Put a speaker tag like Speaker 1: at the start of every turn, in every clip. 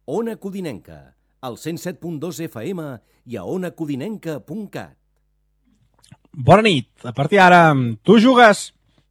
Speaker 1: Ona Codinenca, al 107.2 FM i a onacodinenca.cat.
Speaker 2: Bona nit. A partir d'ara, tu jugues...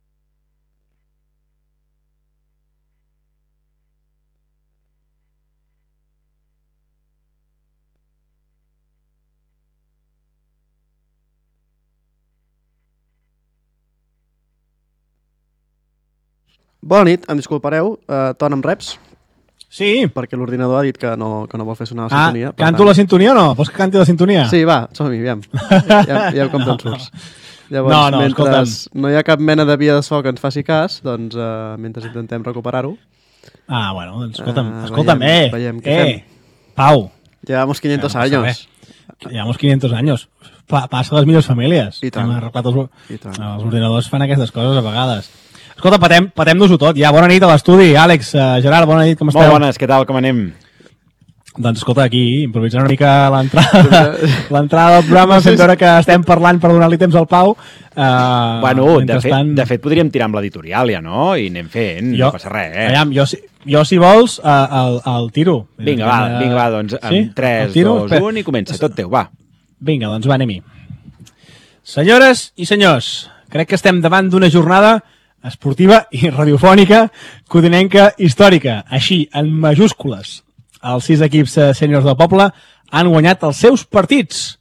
Speaker 3: Bona nit, em disculpareu, torna amb reps,
Speaker 2: Sí.
Speaker 3: perquè l'ordinador ha dit que no vol fer sonar la sintonia. per
Speaker 2: Canto
Speaker 3: tant-
Speaker 2: la sintonia o no? Vols que canti la sintonia?
Speaker 3: Sí, va, som-hi, aviam. Ja com te'n surts. Llavors,
Speaker 2: No,
Speaker 3: mentre
Speaker 2: escolta'm.
Speaker 3: no hi ha cap mena de via de so que ens faci cas, doncs mentre intentem recuperar-ho,
Speaker 2: Ah, bueno, doncs escolta'm,
Speaker 3: veiem què fem.
Speaker 2: Pau,
Speaker 3: llevamos 500
Speaker 2: Ja no passa
Speaker 3: años.
Speaker 2: llevamos 500 años. Passa a les millors famílies.
Speaker 3: I tant.
Speaker 2: Hem arreglat els
Speaker 3: I tant.
Speaker 2: els ordinadors fan aquestes coses a vegades. Escolta, patem-nos-ho tot. Ja, bona nit a l'estudi. Àlex, Gerard, bona nit, com esteu?
Speaker 4: Molt bones, què tal, com anem?
Speaker 2: Doncs escolta, aquí, improvisant una mica l'entrada del programa, fent veure que estem parlant per donar-li temps al Pau.
Speaker 4: Bueno,
Speaker 2: Mentrestant-
Speaker 4: de fet podríem tirar amb l'editorial ja, no? I anem fent, no passa res, eh?
Speaker 2: Aviam, jo si vols, el tiro.
Speaker 4: Vinga, va, doncs,
Speaker 2: Sí?
Speaker 4: amb 3,
Speaker 2: El tiro?
Speaker 4: 2,
Speaker 2: Espera.
Speaker 4: 1 i comença, tot teu, va.
Speaker 2: Vinga, doncs va, anem-hi. Senyores i senyors, crec que estem davant d'una jornada esportiva i radiofònica codinenca històrica. Així, en majúscules, els 6 equips sèniors del poble han guanyat els seus partits.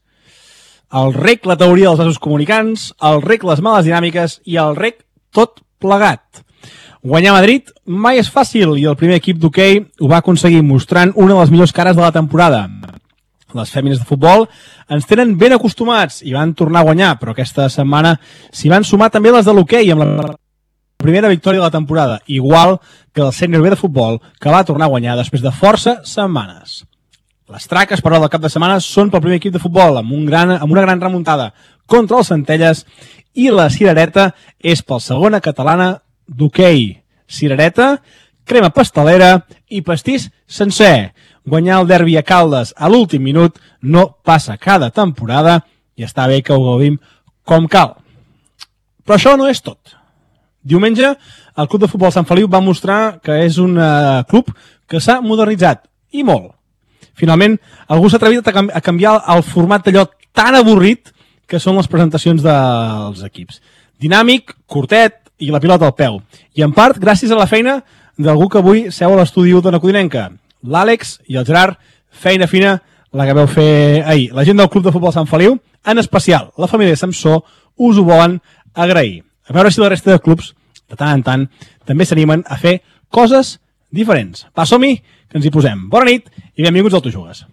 Speaker 2: El rec, la teoria dels vasos comunicants, el rec, les males dinàmiques i el rec, tot plegat. Guanyar a Madrid mai és fàcil i el primer equip d'hoquei ho va aconseguir mostrant una de les millors cares de la temporada. Les fèmines de futbol ens tenen ben acostumats i van tornar a guanyar, però aquesta setmana s'hi van sumar també les de l'hoquei amb la primera victòria de la temporada, igual que el sènior B de futbol, que va tornar a guanyar després de força setmanes. Les traques, però, del cap de setmana són pel primer equip de futbol, amb una gran remuntada contra els Centelles, i la cirereta és pel segona catalana d'hoquei. Cirereta, crema pastelera i pastís sencer. Guanyar el derbi a Caldes a l'últim minut no passa cada temporada i està bé que ho gaudim com cal. Però això no és tot. Diumenge, el Club de Futbol Sant Feliu va mostrar que és un club que s'ha modernitzat, i molt. Finalment, algú s'ha atrevit a canviar el format d'allò tan avorrit que són les presentacions dels equips. Dinàmic, curtet i la pilota al peu. I en part, gràcies a la feina d'algú que avui seu a l'estudi d'Ona Codinenca. L'Àlex i el Gerard, feina fina la que veu fer ahir. La gent del Club de Futbol Sant Feliu, en especial la família Samsó, us ho volen agrair. A veure si la resta de clubs, de tant en tant, també s'animen a fer coses diferents. Va, som-hi, que ens hi posem. Bona nit i benvinguts al Tu Jugues.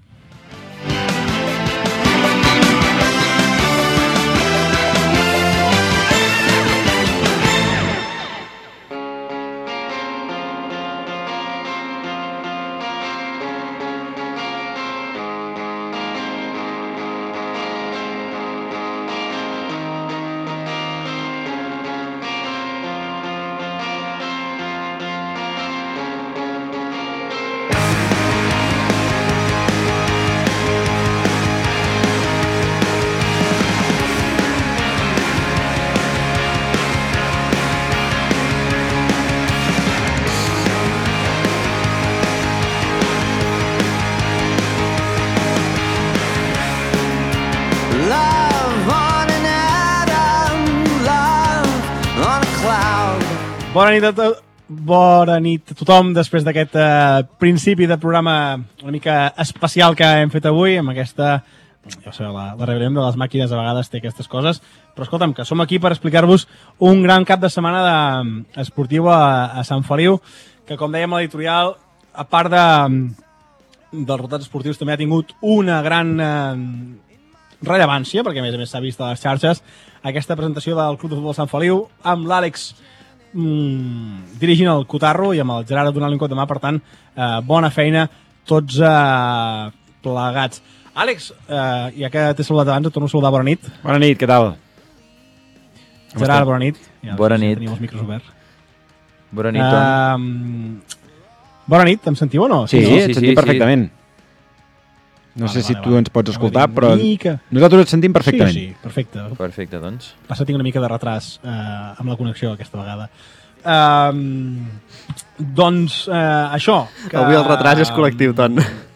Speaker 2: Bona nit a tothom després d'aquest principi de programa una mica especial que hem fet avui amb aquesta, ja sabeu, la rebel·lió de les màquines a vegades té aquestes coses, però escolta'm, que som aquí per explicar-vos un gran cap de setmana esportiu a Sant Feliu, que com dèiem a l'editorial, a part dels resultats esportius també ha tingut una gran rellevància, perquè a més s'ha vist a les xarxes, aquesta presentació del Club de Futbol Sant Feliu amb l'Àlex dirigint el cotarro i amb el Gerard donant-li un cop de mà, per tant, bona feina tots plegats. Àlex, ja que t'he saludat abans, et torno a saludar, bona nit.
Speaker 4: Bona nit, què tal?
Speaker 2: Gerard, bona nit. Ja,
Speaker 5: bona nit.
Speaker 2: Teniu els micros oberts.
Speaker 5: Bona nit, Tom.
Speaker 2: Bona nit, em sentiu o no?
Speaker 4: Sí, et sentim perfectament. No sé si tu ens pots escoltar, però nosaltres et sentim perfectament.
Speaker 2: Sí, perfecte.
Speaker 5: Perfecte, doncs.
Speaker 2: Passa, tinc una mica de retras amb la connexió aquesta vegada. Doncs això... Que...
Speaker 3: Avui el retras és col·lectiu, Ton.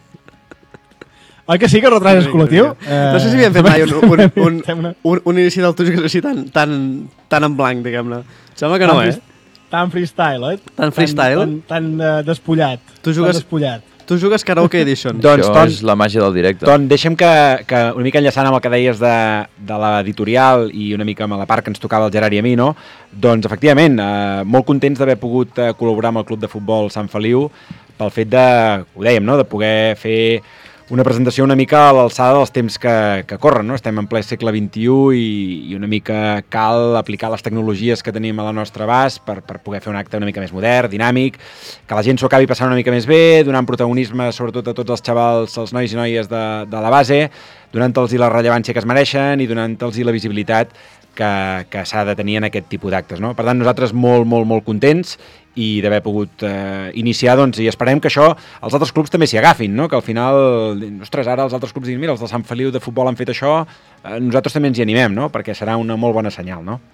Speaker 2: Oi que sí que el retras és col·lectiu?
Speaker 3: No sé si havíem fet mai un inici del Tu jugues així tan en blanc, diguem-ne. Sembla que no,
Speaker 2: Tan freestyle,
Speaker 3: Tan freestyle.
Speaker 2: Tan despullat. Tu
Speaker 3: jugues Karaoke Edition.
Speaker 5: Doncs, Això és la màgia del directe.
Speaker 4: Doncs deixem que una mica enllaçant amb el que deies de l'editorial i una mica amb la part que ens tocava el Gerard i a mi, no? Doncs, efectivament, molt contents d'haver pogut col·laborar amb el Club de Futbol Sant Feliu pel fet de, ho dèiem, no?, de poder fer una presentació una mica a l'alçada dels temps que corren, no? Estem en ple segle XXI i una mica cal aplicar les tecnologies que tenim a la nostra abast per poder fer un acte una mica més modern, dinàmic, que la gent s'ho acabi passant una mica més bé, donant protagonisme sobretot a tots els xavals, els nois i noies de la base, donant-los la rellevància que es mereixen i donant-los la visibilitat que s'ha de tenir en aquest tipus d'actes, no? Per tant, nosaltres molt, molt, molt contents i d'haver pogut iniciar, doncs, i esperem que això els altres clubs també s'hi agafin, no? Que al final, ostres, ara els altres clubs diguin, mira, els del Sant Feliu de Futbol han fet això, nosaltres també ens hi animem, no? Perquè serà una molt bona senyal, no?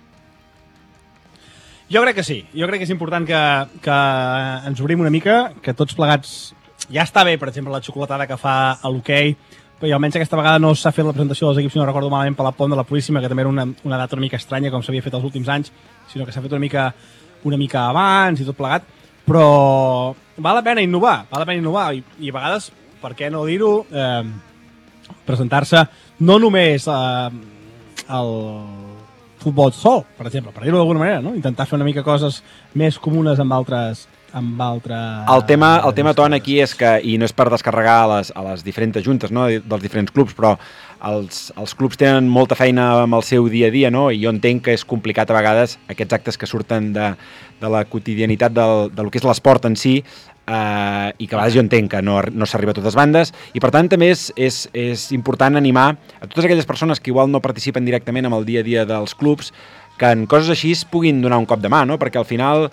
Speaker 2: Jo crec que sí, jo crec que és important que ens obrim una mica, que tots plegats, ja està bé, per exemple, la xocolatada que fa a l'hoquei, però almenys aquesta vegada no s'ha fet la presentació dels equips, si no recordo malament, per la Pont de la Puríssima, que també era una data una mica estranya, com s'havia fet els últims anys, sinó que s'ha fet una mica abans i tot plegat, però val la pena innovar, i a vegades, per què no dir-ho, presentar-se no només al futbol sol, per exemple, per dir-ho d'alguna manera, no? Intentar fer una mica coses més comunes amb altres... El
Speaker 4: tema, Ton, aquí és que, i no és per descarregar a les diferents juntes, no?, dels diferents clubs, però els clubs tenen molta feina amb el seu dia a dia, no?, i jo entenc que és complicat a vegades aquests actes que surten de la quotidianitat del que és l'esport en si, i que a vegades jo entenc que no s'arriba a totes bandes, i per tant també és important animar a totes aquelles persones que igual no participen directament amb el dia a dia dels clubs, que en coses així es puguin donar un cop de mà, no?, perquè al final...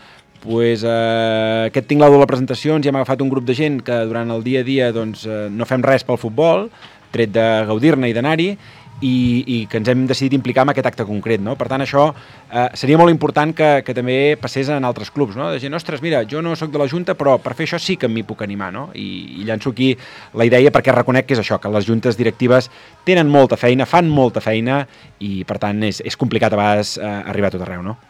Speaker 4: aquest tinglado de la presentació ens hi hem agafat un grup de gent que durant el dia a dia doncs, no fem res pel futbol, tret de gaudir-ne i d'anar-hi, i que ens hem decidit implicar en aquest acte concret, no? Per tant, això seria molt important que també passés en altres clubs, no? De gent, ostres, mira, jo no sóc de la Junta, però per fer això sí que m'hi puc animar, no? I llanço aquí la idea perquè reconec que és això, que les juntes directives tenen molta feina, fan molta feina, i per tant és complicat a vegades arribar a tot arreu, no?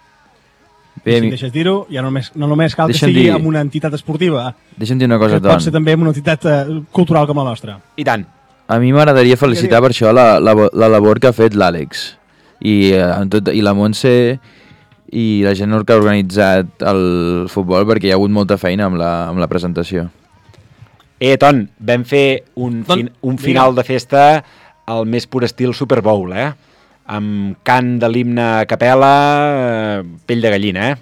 Speaker 2: Bé, si deixes dir-ho, ja no només cal que sigui amb una entitat esportiva.
Speaker 5: Deixa'm dir una cosa,
Speaker 2: Ton. Pot ser també amb una entitat cultural com la nostra.
Speaker 4: I tant.
Speaker 5: A mi m'agradaria felicitar per això la labor que ha fet l'Àlex i la Montse i la gent que ha organitzat el futbol, perquè hi ha hagut molta feina amb la presentació.
Speaker 4: Ton, vam fer un final de festa al més pur estil Super Bowl, amb cant de l'himne a capella, pell de gallina,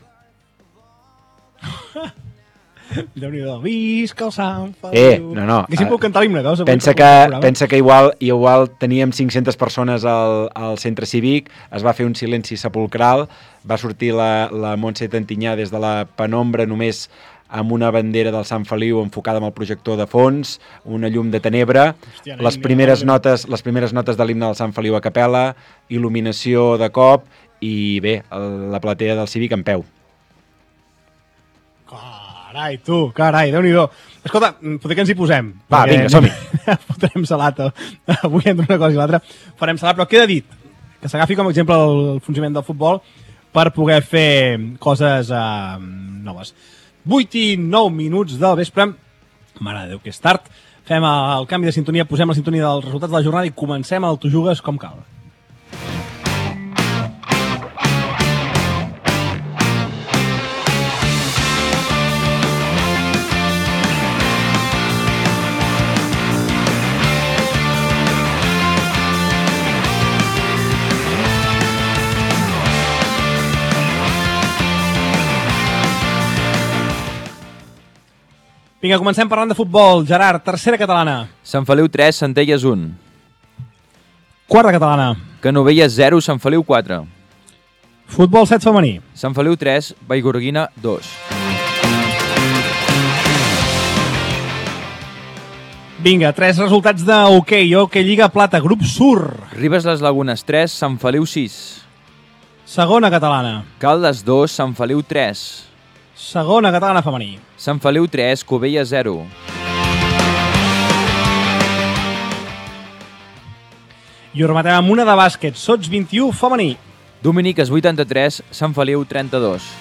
Speaker 2: Déu-n'hi-do, visca el Sant Feliu.
Speaker 4: No.
Speaker 2: Que si puc cantar l'himne, veus?
Speaker 4: Pensa que igual teníem 500 persones al centre cívic, es va fer un silenci sepulcral, va sortir la Montse Tantinyà des de la penombra només amb una bandera del Sant Feliu enfocada amb el projector de fons, una llum de tenebra, les primeres notes de l'himne del Sant Feliu a capella, il·luminació de cop i bé, la platea del Cívic en peu.
Speaker 2: Carai, Déu-n'hi-do. Escolta, potser que ens hi posem.
Speaker 4: Va, vinga, som-hi.
Speaker 2: Fotrem salat avui entre una cosa i l'altra. Farem salat, però queda dit que s'agafi com a exemple el funcionament del futbol per poder fer coses noves. 8 i 9 minuts del vespre. Mare de Déu, que és tard. Fem el canvi de sintonia, posem la sintonia dels resultats de la jornada i comencem el Tu jugues com cal. Vinga, comencem parlant de futbol. Gerard, tercera catalana.
Speaker 5: Sant Feliu 3, Centelles 1.
Speaker 2: Quarta catalana.
Speaker 5: Canovelles 0, Sant Feliu 4.
Speaker 2: Futbol 7 femení.
Speaker 5: Sant Feliu 3, Vallgorguina 2.
Speaker 2: Vinga, 3 resultats d'hoquei. Hoquei Lliga Plata, grup Sur.
Speaker 5: Ribes les Lagunes 3, Sant Feliu 6.
Speaker 2: Segona catalana.
Speaker 5: Caldes 2, Sant Feliu 3.
Speaker 2: Segona catalana femení.
Speaker 5: Sant Feliu 3, Cubella 0.
Speaker 2: I ho rematem amb una de bàsquet, Sots 21 femení.
Speaker 5: Dominiques 83, Sant Feliu 32.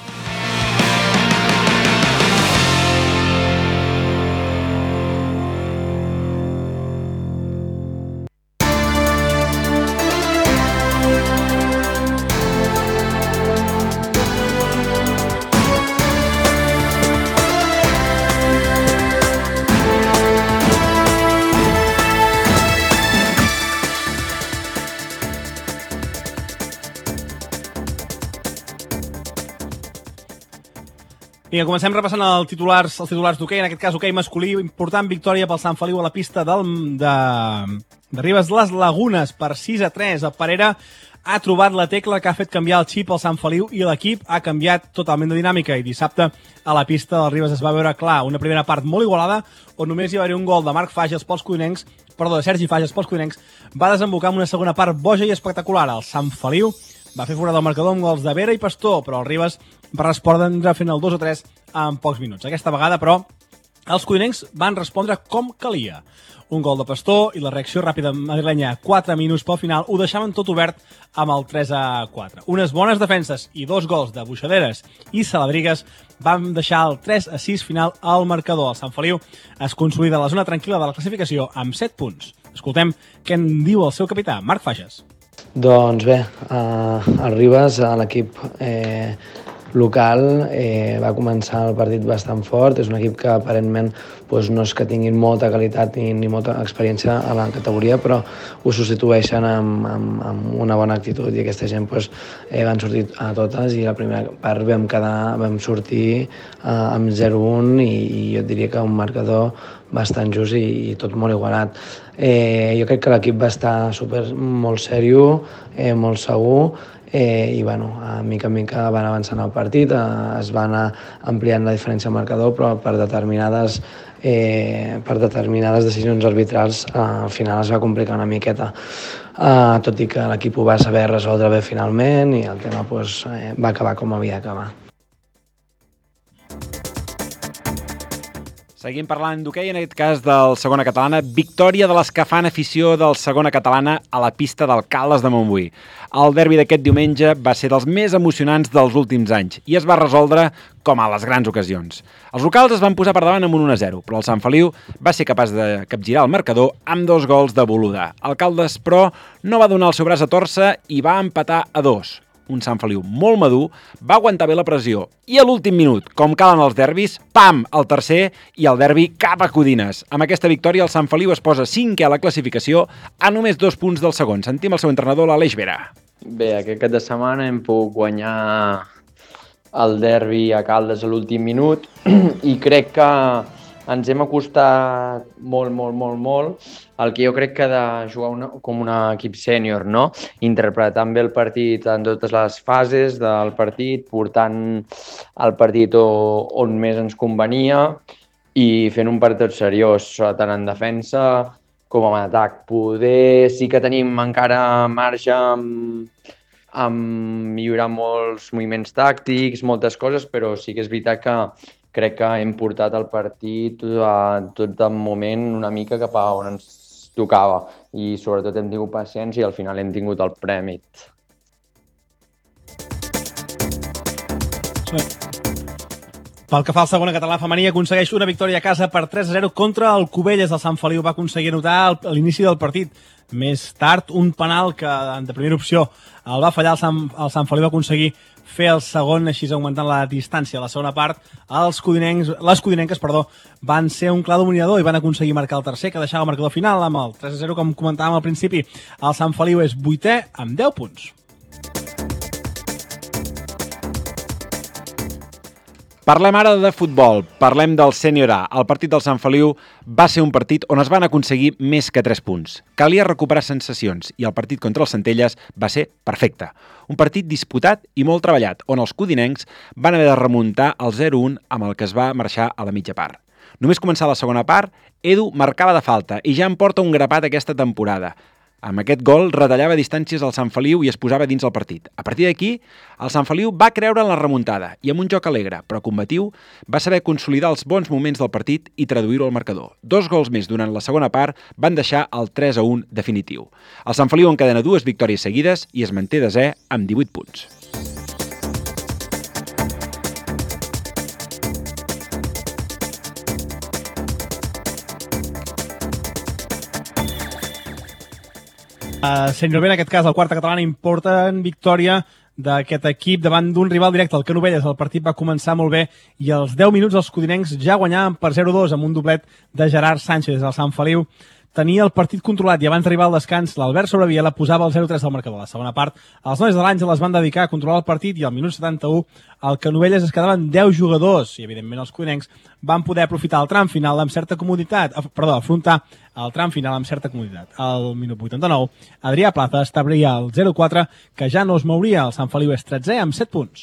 Speaker 2: Vinga, comencem repassant els titulars d'hoquei, en aquest cas hoquei masculí, important victòria pel Sant Feliu a la pista de Ribes de les Lagunes per 6-3. El Parera ha trobat la tecla que ha fet canviar el xip al Sant Feliu i l'equip ha canviat totalment de dinàmica i dissabte a la pista del Ribes es va veure clar una primera part molt igualada on només hi va haver un gol de Sergi Fages pels codinencs, va desembocar en una segona part boja i espectacular. El Sant Feliu va fer forat el marcador amb gols de Vera i Pastor, però el Ribes va respondre fent el 2-3 en pocs minuts. Aquesta vegada, però, els codinencs van respondre com calia. Un gol de Pastor i la reacció ràpida madrilenya 4 minuts pel final ho deixaven tot obert amb el 3-4. Unes bones defenses i 2 gols de Buixaderes i Saladrigues van deixar el 3-6 final al marcador. El Sant Feliu es consolida a la zona tranquil·la de la classificació amb 7 punts. Escoltem què en diu el seu capità, Marc Fages.
Speaker 6: Doncs bé, el Ribes, l'equip local, va començar el partit bastant fort. És un equip que aparentment no és que tinguin molta qualitat ni molta experiència a la categoria, però ho substitueixen amb una bona actitud i aquesta gent van sortir a totes i la primera part vam sortir amb 0-1 i jo et diria que un marcador bastant just i tot molt igualat. Jo crec que l'equip va estar molt seriós, molt segur, i mica en mica van avançant el partit, es va anar ampliant la diferència al marcador, però per determinades decisions arbitrals al final es va complicar una miqueta, tot i que l'equip ho va saber resoldre bé finalment i el tema va acabar com havia d'acabar.
Speaker 4: Seguim parlant d'hoquei, en aquest cas del Segona Catalana. Victòria de les que fan afició del Segona Catalana a la pista del Caldes de Montbui. El derbi d'aquest diumenge va ser dels més emocionants dels últims anys i es va resoldre com a les grans ocasions. Els locals es van posar per davant amb un 1-0, però el Sant Feliu va ser capaç de capgirar el marcador amb 2 gols de Boluda. El Caldes, però, no va donar el seu braç a torça i va empatar a 2. Un Sant Feliu molt madur, va aguantar bé la pressió i a l'últim minut, com calen els derbis, pam, el tercer i el derbi cap a Codines. Amb aquesta victòria el Sant Feliu es posa 5è a la classificació a només 2 punts del segon. Sentim el seu entrenador, l'Aleix Vera.
Speaker 7: Bé, aquest cap de setmana hem pogut guanyar el derbi a Caldes a l'últim minut i crec que ens hem acostat molt el que jo crec que de jugar com un equip sènior, no? Interpretant bé el partit en totes les fases del partit, portant el partit on més ens convenia i fent un partit seriós, tant en defensa com en atac. Poder sí que tenim encara marge amb millorar molts moviments tàctics, moltes coses, però sí que és veritat que crec que hem portat el partit tot de moment una mica cap a on ens tocava i sobretot hem tingut paciència i al final hem tingut el premi.
Speaker 2: Pel que fa al Segona Català femení, aconsegueix una victòria a casa per 3-0 contra el Cubelles. El Sant Feliu va aconseguir anotar a l'inici del partit. Més tard, un penal que de primera opció el va fallar el Sant Feliu va aconseguir fer el segon, així augmentant la distància. A la segona part, les codinenques van ser un clar dominador i van aconseguir marcar el tercer, que deixava el marcador final amb el 3-0, com comentàvem al principi. El Sant Feliu és 8è amb 10 punts.
Speaker 4: Parlem ara de futbol, parlem del Sènior A. El partit del Sant Feliu va ser un partit on es van aconseguir més que 3 punts. Calia recuperar sensacions i el partit contra els Centelles va ser perfecte. Un partit disputat i molt treballat, on els codinencs van haver de remuntar el 0-1 amb el que es va marxar a la mitja part. Només començar la segona part, Edu marcava de falta i ja en porta un grapat aquesta temporada. Amb aquest gol retallava distàncies al Sant Feliu i es posava dins el partit. A partir d'aquí, el Sant Feliu va creure en la remuntada i amb un joc alegre, però combatiu, va saber consolidar els bons moments del partit i traduir-ho al marcador. 2 gols més durant la segona part van deixar el 3-1 definitiu. El Sant Feliu encadena 2 victòries seguides i es manté desè amb 18 punts.
Speaker 2: Sent Llobera, en aquest cas, el quarta catalana, important victòria d'aquest equip davant d'un rival directe, el Canovelles. El partit va començar molt bé i als 10 minuts els codinencs ja guanyaven per 0-2 amb un doblet de Gerard Sánchez. El Sant Feliu tenia el partit controlat i abans d'arribar al descans l'Albert Sobreviela posava el 0-3 del marcador. A la segona part, els nois de l'Àngel es van dedicar a controlar el partit i al minut 71 al Canovelles es quedaven 10 jugadors i evidentment els codinencs van poder aprofitar el tram final amb certa comoditat, afrontar el tram final amb certa comoditat. Al minut 89, Adrià Plaza establia el 0-4 que ja no es mouria. El Sant Feliu és 13è amb 7 punts.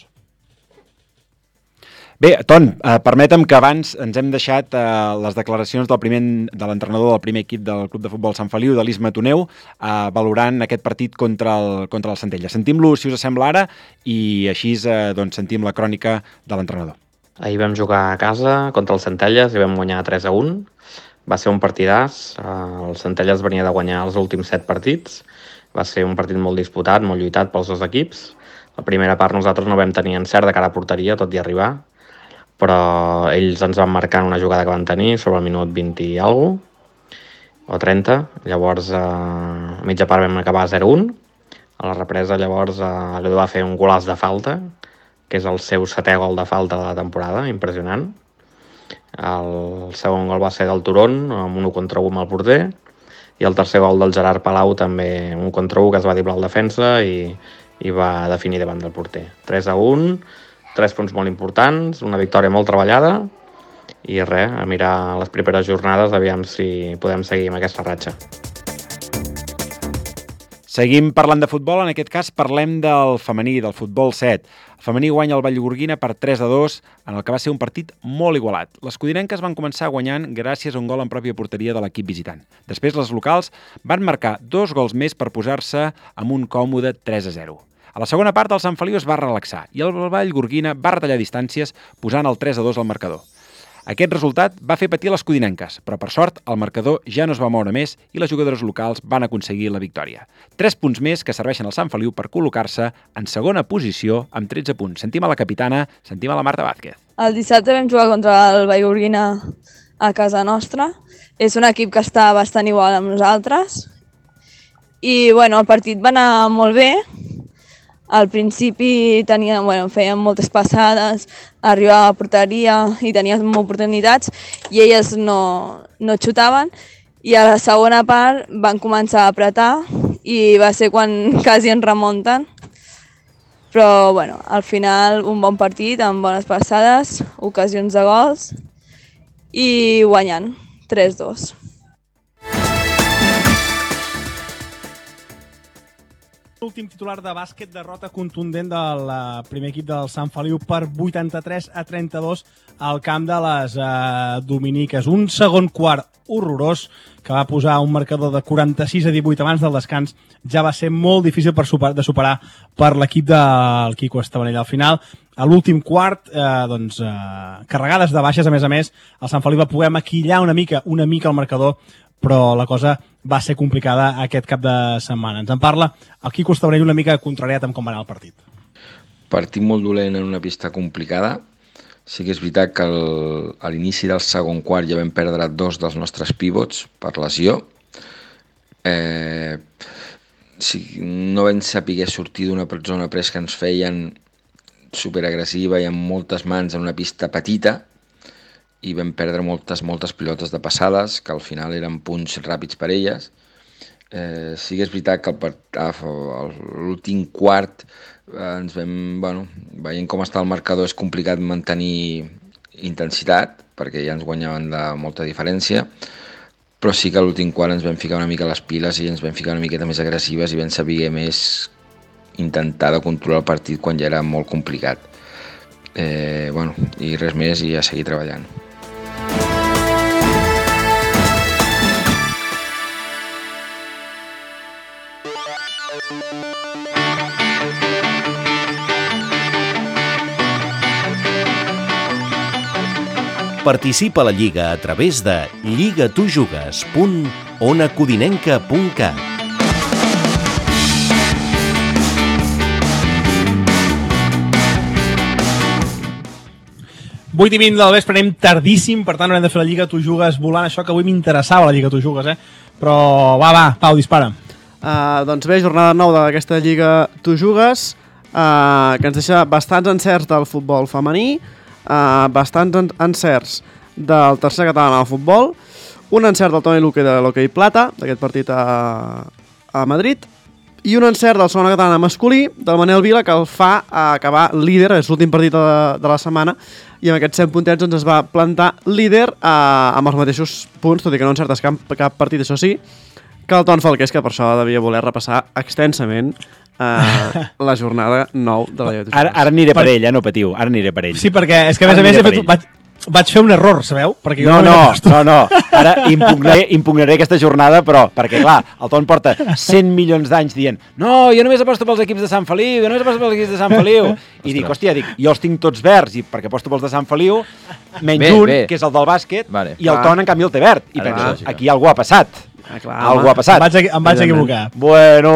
Speaker 4: Bé, Ton, permetem que abans ens hem deixat les declaracions de l'entrenador del primer equip del Club de Futbol Sant Feliu, de l'Isma Toneu, valorant aquest partit contra el Centella. Sentim-lo, si us sembla ara, i així sentim la crònica de l'entrenador.
Speaker 8: Ahir vam jugar a casa contra el Centelles i vam guanyar 3-1. Va ser un partidàs. El Centelles venia de guanyar els últims 7 partits. Va ser un partit molt disputat, molt lluitat pels dos equips. La primera part nosaltres no vam tenir encert de cara a porteria, tot i arribar, però ells ens van marcar una jugada que van tenir sobre el minut 20 i alguna o 30. Llavors, a mitja part vam acabar 0-1. A la represa, llavors, l'Edu va fer un golaç de falta, que és el seu 7è gol de falta de la temporada, impressionant. El segon gol va ser del Turon, amb un 1 contra 1 amb el porter, i el tercer gol del Gerard Palau, també un contra 1 que es va driblar al defensa i va definir davant del porter. 3-1, 3 punts molt importants, una victòria molt treballada i res, a mirar les properes jornades, aviam si podem seguir amb aquesta ratxa.
Speaker 4: Seguim parlant de futbol, en aquest cas parlem del femení, del futbol 7. El femení guanya el Vallgorguina per 3-2, en el que va ser un partit molt igualat. Les codinenques van començar guanyant gràcies a un gol en pròpia porteria de l'equip visitant. Després, les locals van marcar 2 gols més per posar-se amb un còmode 3-0. A la segona part, el Sant Feliu es va relaxar i el Vallgorguina va retallar distàncies posant el 3-2 al marcador. Aquest resultat va fer patir les codinenques, però per sort el marcador ja no es va moure més i les jugadores locals van aconseguir la victòria. 3 punts més que serveixen al Sant Feliu per col·locar-se en segona posició amb 13 punts. Sentim a la capitana, sentim a la Marta Vázquez.
Speaker 9: El dissabte vam jugar contra el Vallgorguina a casa nostra. És un equip que està bastant igual amb nosaltres. I el partit va anar molt bé. Al principi fèiem moltes passades, arribava a porteria i teníem oportunitats i elles no xutaven i a la segona part van començar a apretar i va ser quan quasi ens remunten. Però al final un bon partit amb bones passades, ocasions de gols i guanyant 3-2.
Speaker 2: L'últim titular de bàsquet, derrota contundent del primer equip del Sant Feliu per 83-32 al camp de les Dominiques. Un segon quart horrorós que va posar un marcador de 46-18 abans del descans. Ja va ser molt difícil de superar per l'equip del Quico Estabanell. Al final, a l'últim quart, carregades de baixes, a més, el Sant Feliu va poder maquillar una mica el marcador, però la cosa va ser complicada aquest cap de setmana. Ens en parla el Quico Estabanell una mica contrariat amb com va anar el partit.
Speaker 10: Partit molt dolent en una pista complicada. Sí que és veritat que a l'inici del segon quart ja vam perdre 2 dels nostres pivots per lesió. No vam saber sortir d'una zona pres que ens feien superagressiva i amb moltes mans en una pista petita, i vam perdre moltes pilotes de passades, que al final eren punts ràpids per elles. Sí que és veritat que l'últim quart ens vam, veient com està el marcador, és complicat mantenir intensitat, perquè ja ens guanyaven de molta diferència, però sí que a l'últim quart ens vam ficar una mica les piles i ens vam ficar una miqueta més agressives i vam saber més intentar de controlar el partit quan ja era molt complicat. I res més, i a seguir treballant.
Speaker 1: Participa a la Lliga a través de lligatujugues.onacodinenca.cat.
Speaker 2: 8:20 del vespre, anem tardíssim, per tant haurem de fer la Lliga Tu Jugues volant, això que avui m'interessava la Lliga Tu Jugues, Però va, Pau, dispara.
Speaker 3: Doncs bé, jornada 9 d'aquesta Lliga Tu Jugues, que ens deixa bastants encerts del futbol femení, bastants encerts del tercer català al futbol, un encert del Toni Luque de l'Hoquei Plata, d'aquest partit a Madrid, i un encert del segona catalana masculí, del Manel Vila, que el fa acabar líder, és l'últim partit de la setmana, i amb aquests 100 puntets doncs, es va plantar líder amb els mateixos punts, tot i que no encertes cap partit, això sí, que el Ton Falqués, que per això devia voler repassar extensament la jornada 9 de la Lliga.
Speaker 4: Ara aniré per ell, no patiu, ara aniré per ell.
Speaker 2: Sí, perquè és que a més vaig fer un error, sabeu? Perquè
Speaker 4: no, ara impugnaré aquesta jornada, però, perquè clar, el Ton porta 100 milions d'anys dient no, jo només aposto pels equips de Sant Feliu, i dic, hòstia, jo els tinc tots verds, i perquè aposto pels de Sant Feliu, menys un, que és el del bàsquet, i el Ton en canvi el té verd, i penso, aquí algú ha passat. Algú ha passat.
Speaker 2: Em vaig equivocar.
Speaker 4: Bueno.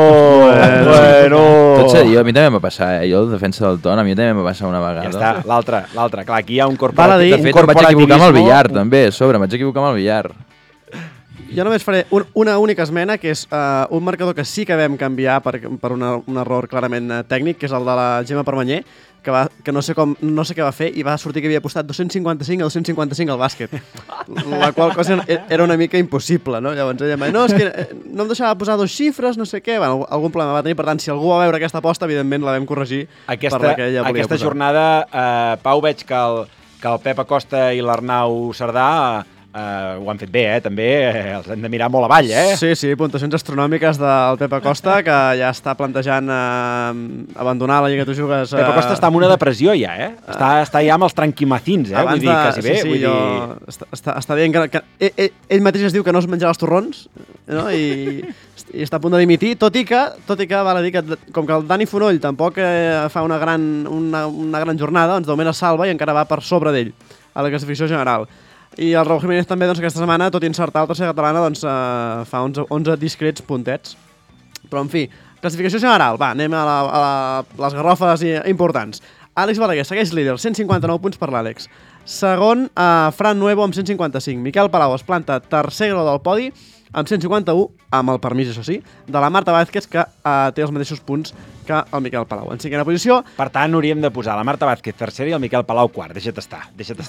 Speaker 5: Tot seriós, a mi també em va passar, Jo, el defensa del Ton, a mi també em va passar una vegada.
Speaker 4: Ja està, l'altre. Clar, aquí hi ha un corporativisme.
Speaker 5: De fet, em vaig equivocar amb el billar, també, a sobre, em vaig equivocar amb el billar.
Speaker 3: Jo només faré una única esmena, que és un marcador que sí que vam canviar per un error clarament tècnic, que és el de la Gemma Permanyer, que no sé què va fer i va sortir que havia apostat 255 a 255 al bàsquet, la qual cosa era una mica impossible, no? Llavors ella no, és que no em deixava posar 2 xifres, no sé què, bueno, algun problema va tenir, per tant, si algú va veure aquesta aposta, evidentment la vam corregir per la que ella volia
Speaker 4: aquesta
Speaker 3: posar.
Speaker 4: jornada, Pau, veig que el Pep Acosta i l'Arnau Cerdà ho han fet bé, també els hem de mirar molt avall,
Speaker 3: Sí, puntuacions astronòmiques del Pep Acosta, que ja està plantejant abandonar la Lliga Tu Jugues.
Speaker 4: Pep Acosta està en una depressió ja, està ja amb els tranquimacins, vull dir, quasi bé.
Speaker 3: Està dient que ell mateix es diu que no es menjarà els torrons, no? I està a punt de dimitir, tot i que val a dir que com que el Dani Fonoll tampoc fa una gran jornada, doncs de moment es salva i encara va per sobre d'ell a la classificació general. I el Raúl Jiménez també, doncs, aquesta setmana, tot i encertar la tercera catalana, doncs, fa 11 discrets puntets. Però, en fi, classificació general. Va, anem a les garrofes importants. Àlex Balaguer segueix líder, 159 punts per l'Àlex. Segon, Fran Nuevo amb 155. Miquel Palau es planta tercer grau del podi amb 151, amb el permís, això sí, de la Marta Vázquez, que té els mateixos punts que el Miquel Palau. En cinquena posició...
Speaker 4: Per tant, hauríem de posar la Marta Vázquez tercera i el Miquel Palau quart. Deixa't estar.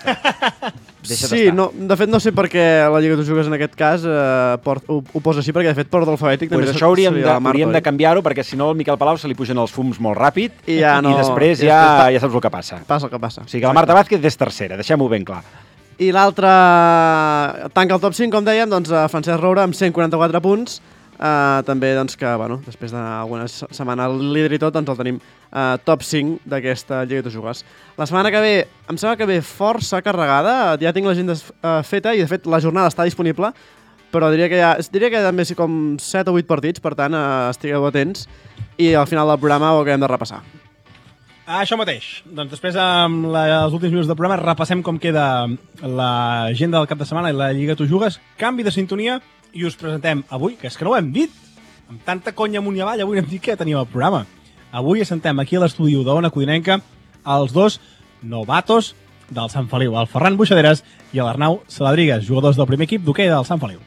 Speaker 3: Sí, no, de fet no sé per què la Lliga Tu Jugues en aquest cas ho posa així, perquè de fet per ordre alfabètic...
Speaker 4: Pues això hauríem de canviar-ho, perquè si no al Miquel Palau se li pugen els fums molt ràpid i després ja saps el que passa.
Speaker 3: Passa el que passa.
Speaker 4: O sigui que la Marta Vázquez és tercera, deixem-ho ben clar.
Speaker 3: I l'altre tanca el top 5, com dèiem, doncs Francesc Roura amb 144 punts. També, doncs, que, bueno, després d'alguna setmana al líder i tot, doncs el tenim top 5 d'aquesta Lliga Tu Jugues. La setmana que ve, em sembla que ve força carregada, ja tinc l'agenda feta i, de fet, la jornada està disponible, però diria que també sí com 7 o 8 partits, per tant, estigueu atents i al final del programa ho acabem de repassar.
Speaker 2: Això mateix. Doncs després, amb els últims minuts del programa, repassem com queda l'agenda del cap de setmana i la Lliga Tu Jugues. Canvi de sintonia i us presentem avui, que és que no ho hem dit, amb tanta conya amunt i avall, avui no hem dit que ja teníem el programa. Avui assentem aquí a l'estudi d'Ona Codinenca els dos novatos del Sant Feliu, el Ferran Buixaderes i l'Arnau Saladrigues, jugadors del primer equip d'hoquei del Sant Feliu.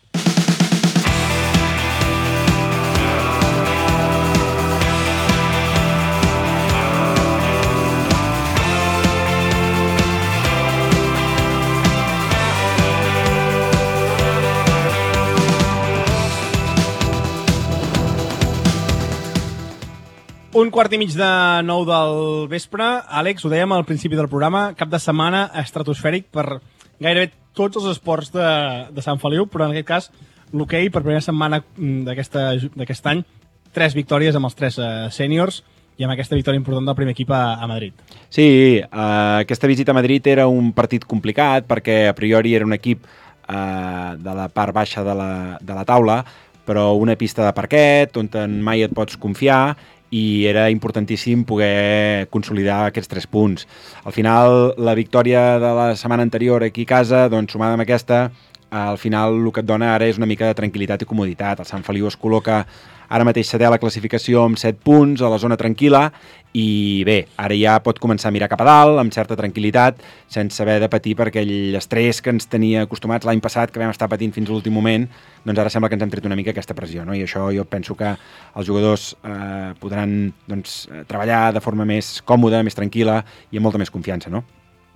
Speaker 2: Un quart i mig de 9 del vespre. Àlex, ho dèiem al principi del programa, cap de setmana estratosfèric per gairebé tots els esports de Sant Feliu, però en aquest cas l'hoquei per primera setmana d'aquest any, 3 victòries amb els 3 sèniors i amb aquesta victòria important del primer equip a Madrid.
Speaker 4: Sí, aquesta visita a Madrid era un partit complicat perquè a priori era un equip de la part baixa de la taula, però una pista de parquet on mai et pots confiar i era importantíssim poder consolidar aquests 3 punts. Al final, la victòria de la setmana anterior aquí a casa, doncs sumada amb aquesta, al final el que et dona ara és una mica de tranquil·litat i comoditat. El Sant Feliu es col·loca ara mateix 7è a la classificació amb 7 punts a la zona tranquil·la i bé, ara ja pot començar a mirar cap a dalt amb certa tranquil·litat, sense haver de patir per aquell estrès que ens tenia acostumats l'any passat, que vam estar patint fins a l'últim moment. Doncs ara sembla que ens hem tret una mica aquesta pressió, no? I això jo penso que els jugadors podran treballar de forma més còmoda, més tranquil·la i amb molta més confiança, no?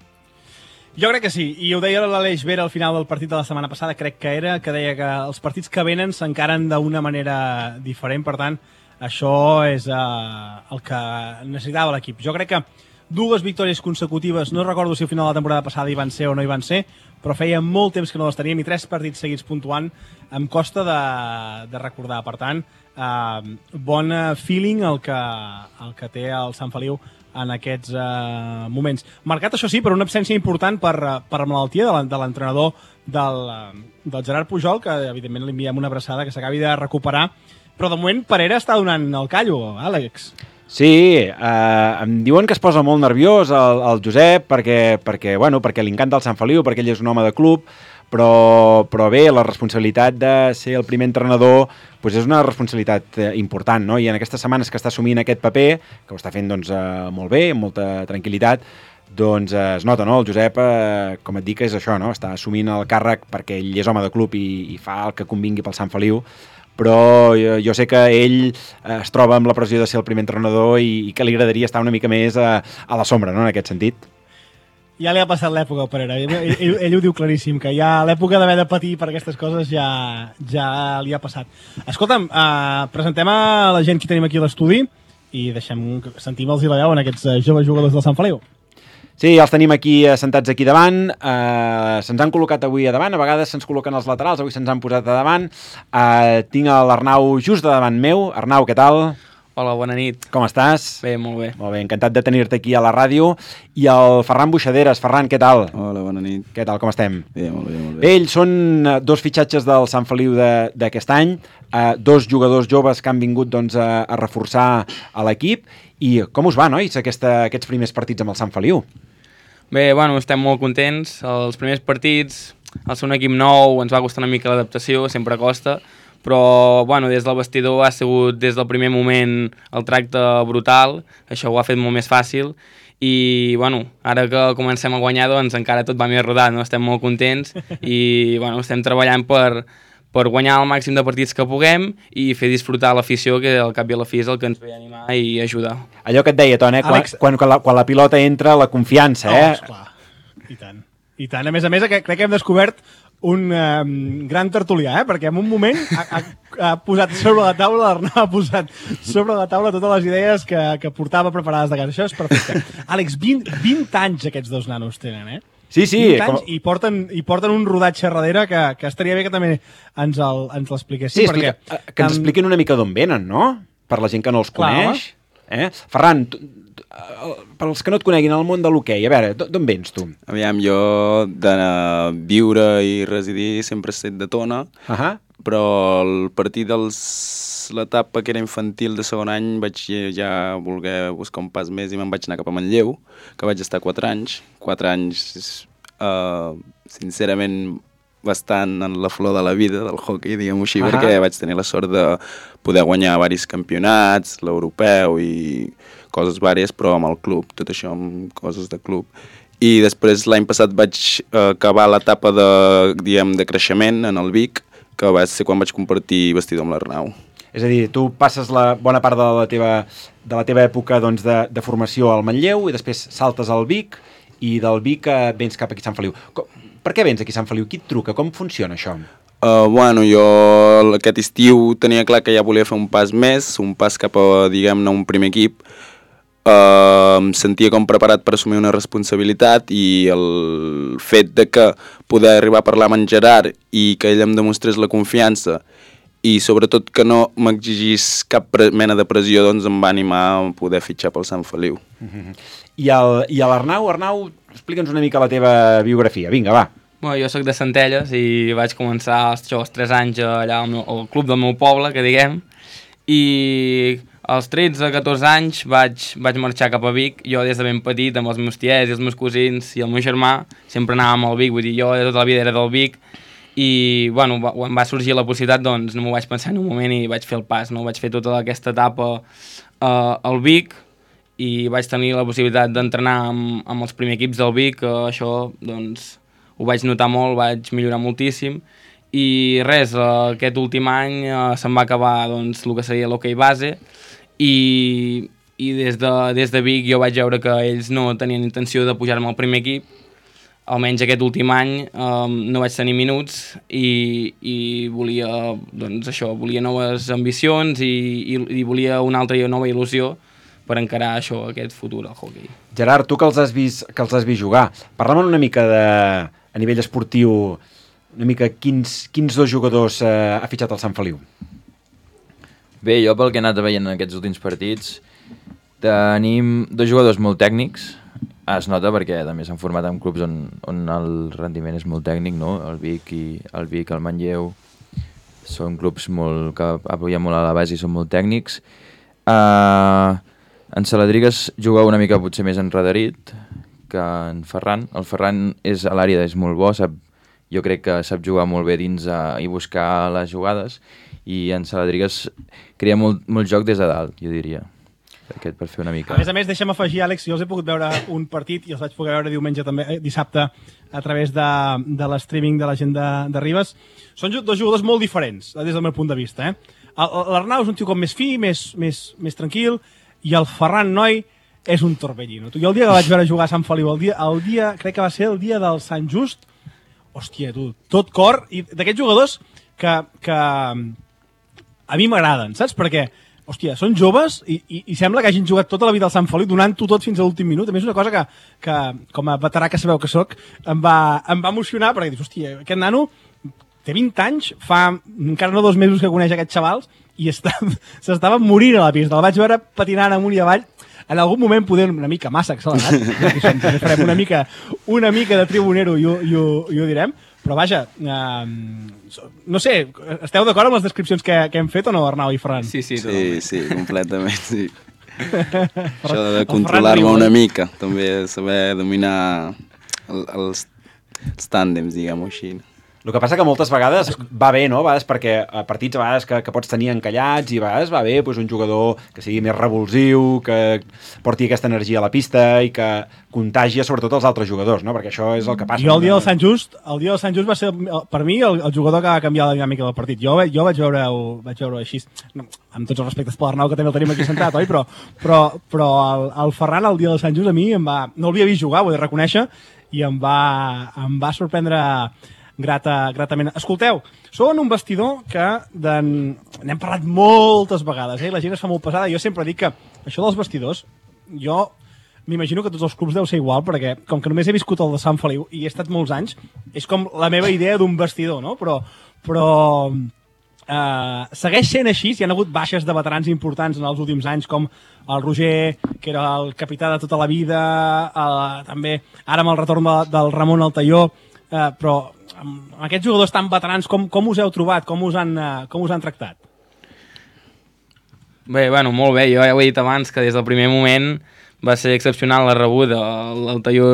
Speaker 2: Jo crec que sí, i ho deia l'Aleix Vera al final del partit de la setmana passada, crec que deia que els partits que venen s'encaren d'una manera diferent, per tant, això és el que necessitava l'equip. Jo crec que 2 victòries consecutives, no recordo si al final de la temporada passada hi van ser o no hi van ser, però feia molt temps que no les teníem i 3 partits seguits puntuant em costa de recordar. Per tant, bon feeling el que té el Sant Feliu en aquests moments. Marcat, això sí, per una absència important per malaltia de l'entrenador del Gerard Pujol, que evidentment li enviem una abraçada, que s'acabi de recuperar, però de moment Parera està donant el callo, Àlex.
Speaker 4: Sí, em diuen que es posa molt nerviós el Josep perquè li encanta el Sant Feliu, perquè ell és un home de club, però bé, la responsabilitat de ser el primer entrenador doncs és una responsabilitat important, no? I en aquestes setmanes que està assumint aquest paper, que ho està fent molt bé, amb molta tranquil·litat, doncs es nota, no? El Josep, com et dic, és això, no? Està assumint el càrrec perquè ell és home de club i fa el que convingui pel Sant Feliu, però jo sé que ell es troba amb la pressió de ser el primer entrenador i que li agradaria estar una mica més a la sombra, no?, en aquest sentit.
Speaker 2: Ja li ha passat l'època al Parera. Ell ho diu claríssim, que ja l'època d'haver de patir per aquestes coses ja li ha passat. Escolta'm, presentem a la gent que tenim aquí a l'estudi i sentim-los i la veu en aquests joves jugadors del Sant Feliu.
Speaker 4: Sí, els tenim aquí sentats aquí davant, se'ns han col·locat avui a davant, a vegades se'ns col·loquen als laterals, avui se'ns han posat a davant. Tinc l'Arnau just davant meu. Arnau, què tal?
Speaker 11: Hola, bona nit.
Speaker 4: Com estàs?
Speaker 11: Bé, molt bé.
Speaker 4: Molt bé, encantat de tenir-te aquí a la ràdio. I el Ferran Buixaderes. Ferran, què tal?
Speaker 12: Hola, bona nit.
Speaker 4: Què tal, com estem?
Speaker 12: Bé, molt bé, molt bé.
Speaker 4: Ells són 2 fitxatges del Sant Feliu d'aquest any, 2 jugadors joves que han vingut a reforçar a l'equip. I com us va, nois, aquests primers partits amb el Sant Feliu?
Speaker 11: Bé, bueno, estem molt contents. Els primers partits, al ser un equip nou, ens va costar una mica l'adaptació, sempre costa, però bueno, des del vestidor ha sigut des del primer moment el tracte brutal, això ho ha fet molt més fàcil i bueno, ara que comencem a guanyar doncs encara tot va més rodat, no? Estem molt contents i bueno, estem treballant per guanyar el màxim de partits que puguem i fer disfrutar l'afició, que al cap i a la fi és el que ens ve a animar i ajudar.
Speaker 4: Allò que et deia, Ton,
Speaker 2: Àlex...
Speaker 4: quan la pilota entra, la confiança,
Speaker 2: Esclar. I tant. I tant. A més, crec que hem descobert un gran tertulià, perquè en un moment ha posat sobre la taula, l'Arnau ha posat sobre la taula totes les idees que portava preparades de casa. Això és perfecte. Àlex, 20 anys aquests 2 nanos tenen,
Speaker 4: Sí, sí.
Speaker 2: 20 anys i porten un rodatge darrere que estaria bé que també ens l'expliquessin.
Speaker 4: Sí, que ens expliquin una mica d'on venen, no? Per la gent que no els coneix. Ferran, per als que no et coneguin el món de l'hoquei, a veure, d'on vens tu?
Speaker 12: Aviam, jo de viure i residir sempre he estat de Tona, però el partit l'etapa que era infantil de segon any vaig ja voler buscar un pas més i me'n vaig anar cap a Manlleu, que vaig estar 4 anys. 4 anys, sincerament, bastant en la flor de la vida del hockey, diguem-ho així, perquè vaig tenir la sort de poder guanyar diversos campionats, l'europeu i coses vàries, però amb el club, tot això amb coses de club. I després l'any passat vaig acabar l'etapa de creixement en el Vic, que va ser quan vaig compartir vestidor amb l'Arnau.
Speaker 4: És a dir, tu passes la bona part de la teva època de formació al Manlleu i després saltes al Vic i del Vic vens cap aquí a Sant Feliu. Per què vens aquí a Sant Feliu? Qui et truca? Com funciona això?
Speaker 12: Bueno, jo aquest estiu tenia clar que ja volia fer un pas més, un pas cap a, diguem-ne, un primer equip. Em sentia com preparat per assumir una responsabilitat i el fet de que poder arribar a parlar amb en Gerard i que ell em demostrés la confiança i sobretot que no m'exigís cap mena de pressió, doncs em va animar a poder fitxar pel Sant Feliu.
Speaker 4: I l'Arnau, explica'ns una mica la teva biografia. Vinga, va.
Speaker 11: Bueno, jo soc de Centelles i vaig començar als 3 anys allà al club del meu poble, que diguem, i Als 13-14 anys vaig marxar cap a Vic. Jo des de ben petit, amb els meus tiets i els meus cosins i el meu germà, sempre anàvem al Vic, vull dir, jo tota la vida era del Vic, i bueno, quan va sorgir la possibilitat, doncs no m'ho vaig pensar en un moment i vaig fer el pas, no? Vaig fer tota aquesta etapa al Vic i vaig tenir la possibilitat d'entrenar amb els primers equips del Vic, això doncs ho vaig notar molt, vaig millorar moltíssim. I res, aquest últim any se'm va acabar doncs, el que seria l'hoquei base i des de Vic jo vaig veure que ells no tenien intenció de pujar-me al primer equip, almenys aquest últim any no vaig tenir minuts i volia, doncs això, volia noves ambicions i volia una altra nova il·lusió per encarar això, aquest futur al hoquei.
Speaker 4: Gerard, tu que els has vist jugar, parla'm una mica a nivell esportiu, una mica quins dos jugadors ha fitxat el Sant Feliu?
Speaker 5: Bé, jo pel que he anat veient en aquests últims partits tenim dos jugadors molt tècnics. Es nota perquè també s'han format en clubs on el rendiment és molt tècnic, no? El Vic, el Manlleu són clubs que apoyen molt a la base i són molt tècnics. En Saladrigas juga una mica potser més enredarit que en Ferran. El Ferran a l'àrea és molt bo, jo crec que sap jugar molt bé dins i buscar les jugades, i en Saladrigas crea molt joc des de dalt, jo diria, per fer una mica.
Speaker 2: A més, deixa'm afegir, Àlex, jo els he pogut veure un partit i els vaig poder veure diumenge també, dissabte, a través de l'streaming de la gent de Ribes. Són dos jugadors molt diferents, des del meu punt de vista. L'Arnau és un tio com més fi, més tranquil, i el Ferran Noi és un torbellino. Jo el dia que vaig veure jugar a Sant Feliu, el dia crec que va ser el dia del Sant Just, hòstia, tu, tot cor, i d'aquests jugadors que a mi m'agraden, saps? Perquè, hòstia, són joves i sembla que hagin jugat tota la vida al Sant Feliu, donant-ho tot fins a l'últim minut. A més, una cosa que com a veterà que sabeu que soc, em va emocionar, perquè dius, hòstia, aquest nano té 20 anys, fa encara no 2 mesos que coneix aquests xavals, i s'estava morint a la pista. El vaig veure patinant amunt i avall, en algun moment poder una mica massa accelerat, farem una mica de tribunero i ho direm, però vaja, no sé, esteu d'acord amb les descripcions que hem fet o no, Arnau i Ferran?
Speaker 11: Sí,
Speaker 12: sí, completament, sí. Això de controlar-me una mica, també saber dominar els tàndems, diguem-ho així.
Speaker 4: El que passa que moltes vegades va bé, no? A vegades perquè partits a vegades que pots tenir encallats i a vegades va bé un jugador que sigui més revulsiu, que porti aquesta energia a la pista i que contagia sobretot els altres jugadors, no? Perquè això és el que passa.
Speaker 2: Jo el dia del Sant Just va ser per mi el jugador que va canviar la dinàmica del partit. Jo vaig veure així, no, amb tots els respectes per l'Arnau, que també el tenim aquí sentat, oi? Però el Ferran el dia del Sant Just a mi no l'havia vist jugar, ho he de reconèixer, i em va sorprendre gratament. Escolteu, sou en un vestidor que n'hem parlat moltes vegades, la gent es fa molt pesada. Jo sempre dic que això dels vestidors, jo m'imagino que tots els clubs deu ser igual, perquè com que només he viscut el de Sant Feliu i he estat molts anys, és com la meva idea d'un vestidor, no? Però segueix sent així. Hi ha hagut baixes de veterans importants en els últims anys, com el Roger, que era el capità de tota la vida, també ara amb el retorn del Ramon Altaió, però amb aquests jugadors tan veterans, com us heu trobat? Com us han tractat?
Speaker 11: Bé, bueno, molt bé. Jo ja ho he dit abans, que des del primer moment va ser excepcional la rebuda. L'Altaió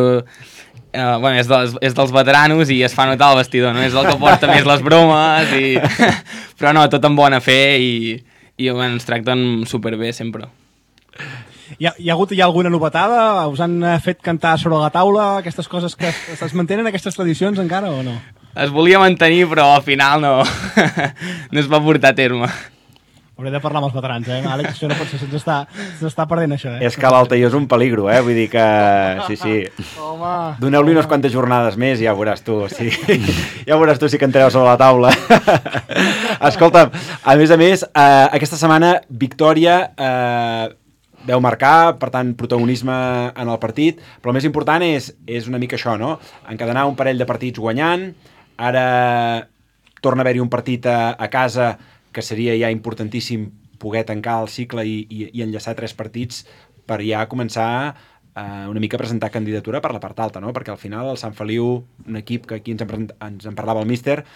Speaker 11: és dels veteranos i es fa notar el vestidor, no? És el que porta més les bromes, però no, tot amb bona fe i ens tracten superbé sempre.
Speaker 2: Hi ha hagut alguna novetada? Us han fet cantar sobre la taula? Aquestes coses que es mantenen, aquestes tradicions encara o no?
Speaker 11: Es volia mantenir, però al final no es va portar a terme.
Speaker 2: Hauré de parlar amb els veterans, Àlex? Això no pot ser, se'ns està perdent això,
Speaker 4: És que l'Altaió és un peligro, vull dir que... Sí. Doneu-li unes quantes jornades més i ja veuràs tu, sí. Ja veuràs tu si cantareu sobre la taula. Escolta'm, a més, aquesta setmana Victòria veu marcar, per tant, protagonisme en el partit, però el més important és una mica això, no? Encadenar un parell de partits guanyant, ara torna a haver-hi un partit a casa que seria ja importantíssim poder tancar el cicle i enllaçar 3 partits per ja començar una mica a presentar candidatura per la part alta, no? Perquè al final el Sant Feliu, un equip que aquí ens en parlava el míster,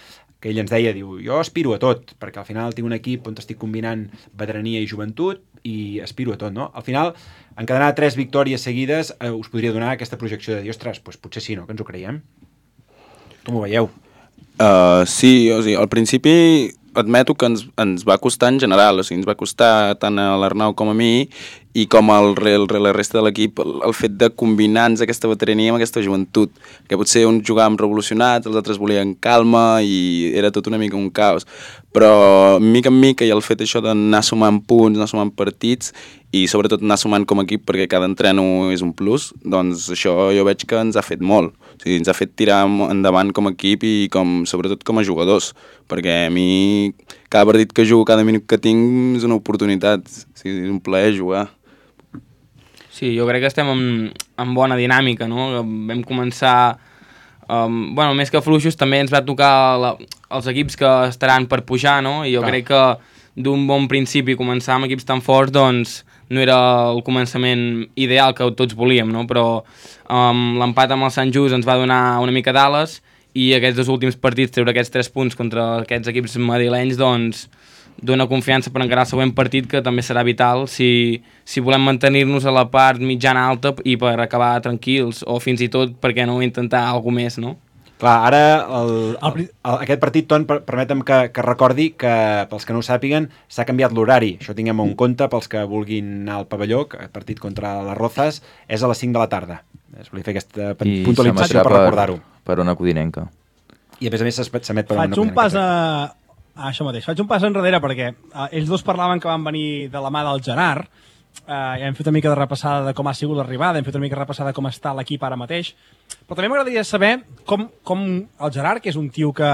Speaker 4: que ell ens deia, diu, jo aspiro a tot, perquè al final tinc un equip on estic combinant veterania i joventut i aspiro a tot, no? Al final, encadenar 3 victòries seguides us podria donar aquesta projecció de dir, ostres, doncs potser sí, no?, que ens ho creiem. Com ho veieu?
Speaker 12: Sí, o sigui, al principi admeto que ens va costar en general, o sigui, ens va costar tant a l'Arnau com a mi i com a la resta de l'equip el fet de combinar-nos aquesta veterania amb aquesta joventut, que potser uns jugàvem revolucionats, els altres volien calma i era tot una mica un caos, però mica en mica i el fet això d'anar sumant punts, anar sumant partits i sobretot anar sumant com a equip perquè cada entreno és un plus, doncs això jo veig que ens ha fet molt. O sigui, ens ha fet tirar endavant com a equip i sobretot com a jugadors, perquè a mi cada partit que jugo, cada minut que tinc és una oportunitat, o sigui, és un plaer jugar.
Speaker 11: Sí, jo crec que estem en bona dinàmica, no? Vam començar... més que fluixos, també ens va tocar els equips que estaran per pujar, no? I jo crec que d'un bon principi començar amb equips tan forts, doncs no era el començament ideal que tots volíem, no? Però l'empat amb el Sant Just ens va donar una mica d'ales i aquests 2 últims partits, treure aquests 3 punts contra aquests equips madrilenys, doncs dona confiança per encarar el següent partit, que també serà vital si volem mantenir-nos a la part mitjana alta i per acabar tranquils, o fins i tot, per què no, intentar alguna més, no?
Speaker 4: Clar, ara aquest partit, Ton, permetem que recordi que, pels que no ho sàpiguen, s'ha canviat l'horari. Això tinguem en compte pels que vulguin anar al pavelló, que el partit contra les Rozas és a les 5 de la tarda. Es volia fer aquesta puntualització per recordar-ho.
Speaker 5: Per Ona Codinenca.
Speaker 4: I a més s'emet per Ona Codinenca.
Speaker 2: Faig un pas això mateix, faig un pas enrere perquè ells dos parlaven que van venir de la mà del Gerard, i hem fet una mica de repassada de com ha sigut l'arribada, hem fet una mica de repassada de com està l'equip ara mateix, però també m'agradaria saber com el Gerard, que és un tio que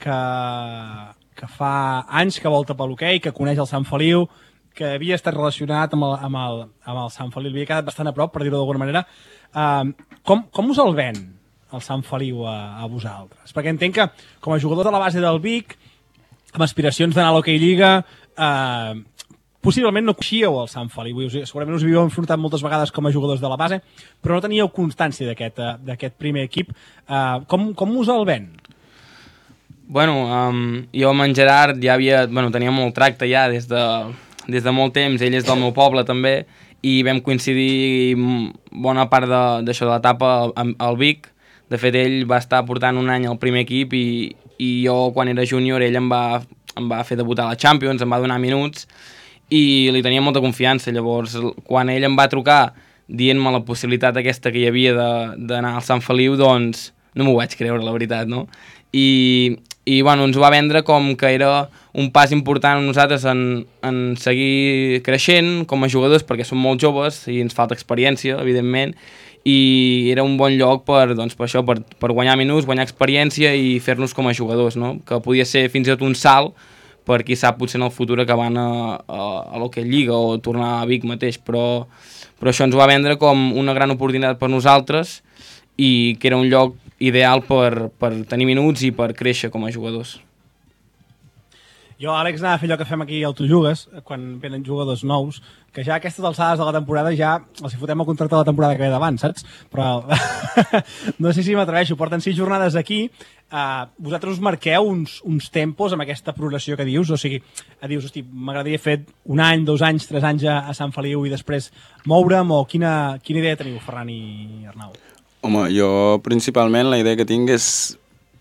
Speaker 2: fa anys que volta per l'hoquei, que coneix el Sant Feliu, que havia estat relacionat amb el Sant Feliu, havia quedat bastant a prop, per dir-ho d'alguna manera, com us el ven el Sant Feliu a vosaltres? Perquè entenc que com a jugador de la base del Vic, amb aspiracions d'anar a l'Hockey Lliga, possiblement no coneixíeu el Sant Feliu, segurament us havíeu enfrontat moltes vegades com a jugadors de la base, però no teníeu constància d'aquest primer equip. Com us el ven?
Speaker 11: Bueno, jo amb en Gerard ja tenia molt tracte ja des de molt temps, ell és del meu poble també, i vam coincidir bona part d'això de l'etapa al Vic. De fet, ell va estar portant un any al primer equip i jo, quan era júnior, ell em va fer debutar a la Champions, em va donar minuts i li tenia molta confiança. Llavors, quan ell em va trucar dient-me la possibilitat aquesta que hi havia d'anar al Sant Feliu, doncs no m'ho vaig creure, la veritat, no? I ens ho va vendre com que era un pas important a nosaltres en seguir creixent com a jugadors, perquè som molt joves i ens falta experiència, evidentment, i era un bon lloc per guanyar minuts, guanyar experiència i fer-nos com a jugadors, no? Que podia ser fins i tot un salt per qui sap potser en el futur acabant a l'Hockey Lliga o tornar a Vic mateix, però això ens ho va vendre com una gran oportunitat per nosaltres i que era un lloc ideal per tenir minuts i per créixer com a jugadors.
Speaker 2: Jo, Àlex, anava a fer allò que fem aquí al Tu Jugues, quan venen jugadors nous, que ja a aquestes alçades de la temporada ja els hi fotem el contracte de la temporada que ve davant, saps? Però no sé si m'atreveixo. Porten 6 jornades aquí. Vosaltres us marqueu uns tempos amb aquesta progressió que dius? O sigui, dius, hosti, m'agradaria fer un any, 2 anys, 3 anys a Sant Feliu i després moure'm, o quina idea teniu, Ferran i Arnau?
Speaker 12: Home, jo principalment la idea que tinc és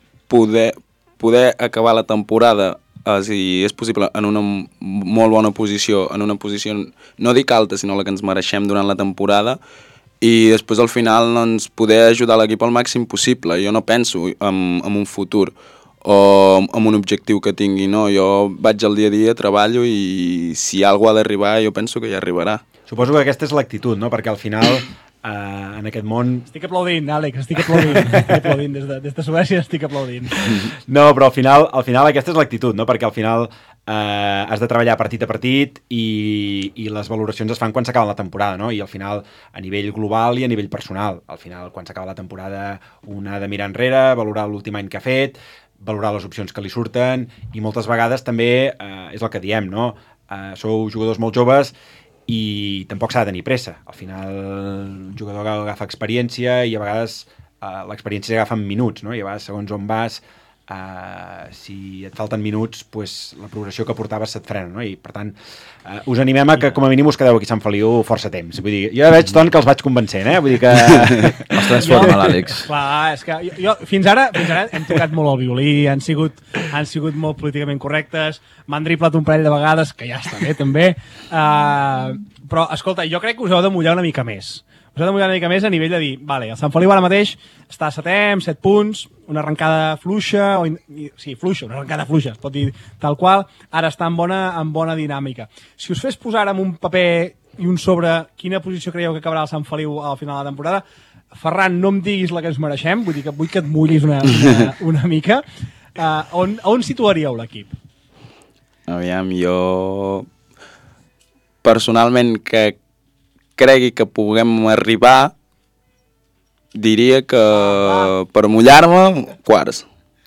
Speaker 12: poder acabar la temporada, si és possible, en una molt bona posició, en una posició, no dic alta, sinó la que ens mereixem durant la temporada, i després al final doncs, poder ajudar l'equip al màxim possible. Jo no penso en un futur o en un objectiu que tingui, no? Jo vaig al dia a dia, treballo i si alguna cosa ha d'arribar jo penso que ja arribarà.
Speaker 4: Suposo que aquesta és l'actitud, no? Perquè al final en aquest món...
Speaker 2: Estic aplaudint, Àlex, estic aplaudint. Des de Suècia estic aplaudint.
Speaker 4: No, però al final aquesta és l'actitud, no? Perquè al final has de treballar partit a partit i les valoracions es fan quan s'acaba la temporada, no? I al final, a nivell global i a nivell personal. Al final, quan s'acaba la temporada, un ha de mirar enrere, valorar l'últim any que ha fet, valorar les opcions que li surten, i moltes vegades també és el que diem, no? Sou jugadors molt joves i tampoc s'ha de tenir pressa. Al final, un jugador agafa experiència i a vegades l'experiència s'agafa en minuts, no? I a vegades, segons on vas, si et falten minuts, pues, la progressió que portaves se't frena, no? I per tant us animem a que com a mínim us quedeu aquí a Sant Feliu força temps. Vull dir, jo ja veig, Ton, que els vaig convencent, vull dir que...
Speaker 5: Els transforma l'Àlex.
Speaker 2: Clar, és que jo fins ara hem tocat molt el violí, han sigut molt políticament correctes, m'han driblat un parell de vegades, que ja està bé també, però escolta, jo crec que us heu de mullar una mica més. Us heu de mullar una mica més a nivell de dir, vale, el Sant Feliu ara mateix està a 7 punts, una arrencada fluixa, una arrencada fluixa, es pot dir tal qual, ara està en bona dinàmica. Si us fes posar ara en un paper i un sobre quina posició creieu que acabarà el Sant Feliu al final de la temporada, Ferran, no em diguis la que ens mereixem, vull dir que vull que et mullis una mica. On situaríeu l'equip?
Speaker 12: Aviam, jo personalment que cregui que puguem arribar, diria que per mullar-me, quarts.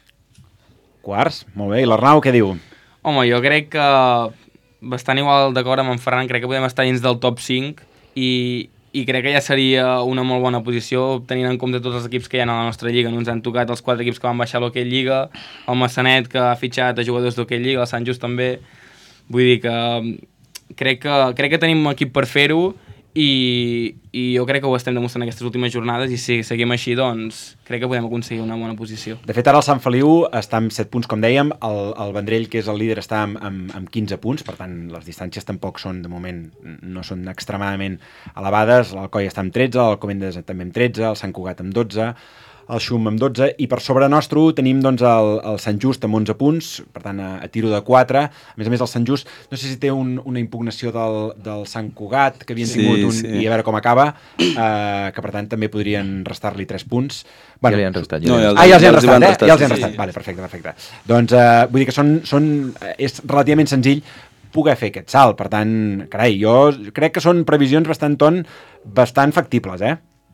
Speaker 4: Quarts? Molt bé. I l'Arnau què diu?
Speaker 11: Home, jo crec que bastant igual d'acord amb en Ferran, crec que podem estar dins del top 5 i crec que ja seria una molt bona posició tenint en compte tots els equips que hi ha a la nostra lliga. No ens han tocat els 4 equips que van baixar a l'Hockey Lliga, el Massanet que ha fitxat a jugadors d'Hockey Lliga, el Sant Just també. Vull dir que crec que tenim un equip per fer-ho i jo crec que ho estem demostrant aquestes últimes jornades i si seguim així, doncs crec que podem aconseguir una bona posició.
Speaker 4: De fet, ara el Sant Feliu està amb 7 punts, com dèiem, el Vendrell, que és el líder, està amb 15 punts, per tant, les distàncies tampoc són, de moment, no són extremadament elevades. L'Alcoi està amb 13, l'Alcobendas també amb 13, el Sant Cugat amb 12, el Xum amb 12, i per sobre nostre tenim doncs, el Sant Just amb 11 punts, per tant a tiro de 4. A més, el Sant Just, no sé si té una impugnació del Sant Cugat, que havien tingut i a veure com acaba, que per tant també podrien restar-li 3 punts.
Speaker 5: Bueno, ja li han restat.
Speaker 4: Ja els han restat, Ja els han restat. Vale, perfecte. Doncs vull dir que és relativament senzill poder fer aquest salt. Per tant, carai, jo crec que són previsions bastant factibles,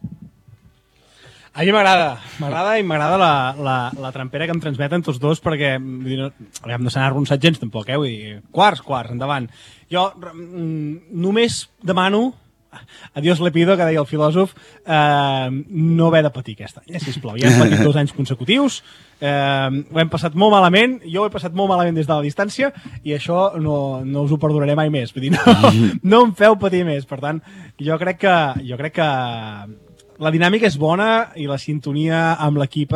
Speaker 2: A mi m'agrada i m'agrada la trampera que em transmeten tots dos perquè no s'han arronsat gens tampoc, vull dir, quarts, endavant. Jo només demano, a Dios le pido, que deia el filòsof, no haver de patir aquest any, sisplau. Ja hem patit 2 anys consecutius, ho hem passat molt malament, jo ho he passat molt malament des de la distància i això no us ho perdonaré mai més, vull dir, no em feu patir més. Per tant, jo crec que la dinàmica és bona i la sintonia amb l'equip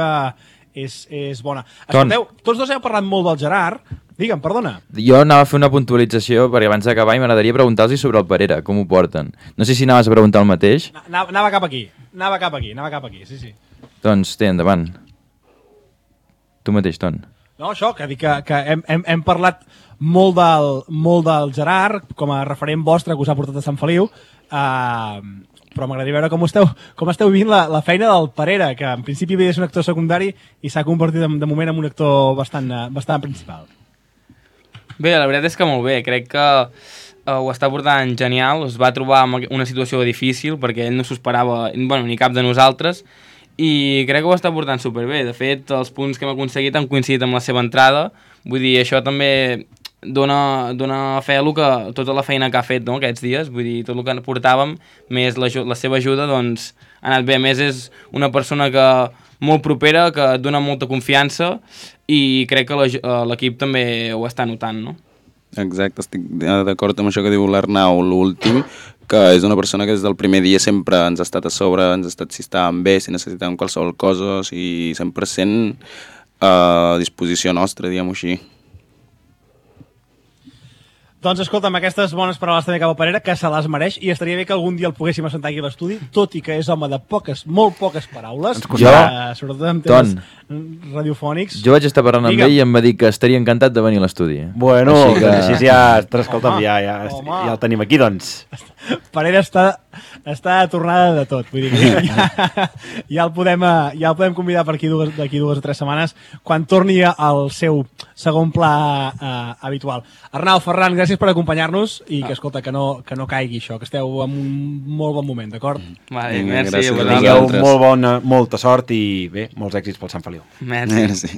Speaker 2: és bona. Escolteu, tots dos heu parlat molt del Gerard. Digue'm, perdona.
Speaker 5: Jo anava a fer una puntualització perquè abans d'acabar i m'agradaria preguntar-los sobre el Parera, com ho porten. No sé si anaves a preguntar el mateix.
Speaker 2: Anava cap aquí, sí.
Speaker 5: Doncs té, endavant. Tu mateix, Ton.
Speaker 2: No, això, que dic que hem parlat molt del Gerard com a referent vostre que us ha portat a Sant Feliu, però m'agradaria veure com esteu vivint la feina del Parera, que en principi havia de ser un actor secundari i s'ha convertit de moment en un actor bastant principal.
Speaker 11: Bé, la veritat és que molt bé, crec que ho està portant genial, es va trobar en una situació difícil perquè ell no s'ho esperava, ni cap de nosaltres, i crec que ho està portant superbé. De fet, els punts que hem aconseguit han coincidit amb la seva entrada, vull dir, això també dona fe a tota la feina que ha fet, no, aquests dies, vull dir, tot el que portàvem, més la seva ajuda, doncs ha anat bé. A més, és una persona molt propera, que et dona molta confiança i crec que l'equip també ho està notant, no?
Speaker 12: Exacte, estic d'acord amb això que diu l'Arnau, l'últim, que és una persona que des del primer dia sempre ens ha estat a sobre, ens ha estat si estàvem bé, si necessitàvem qualsevol cosa, o sigui, 100% a disposició nostra, diguem-ho així.
Speaker 2: Doncs escolta, amb aquestes bones paraules també cap a Parera, que se les mereix, i estaria bé que algun dia el poguéssim assentar aquí a l'estudi, tot i que és home de molt poques paraules, sobretot en temes radiofònics.
Speaker 5: Jo vaig estar parlant amb ell i em va dir que estaria encantat de venir a l'estudi.
Speaker 4: Bueno, així ja el tenim aquí, doncs.
Speaker 2: Parera està tornada de tot, vull dir que ja el podem convidar per d'aquí 2 o 3 setmanes quan torni al seu segon pla habitual. Arnau, Ferran, gràcies per acompanyar-nos i que, escolta, que no caigui això, que esteu en un molt bon moment, d'acord?
Speaker 11: Vale, merci.
Speaker 4: Tingueu molta sort i bé, molts èxits pel Sant Feliu.
Speaker 11: Merci.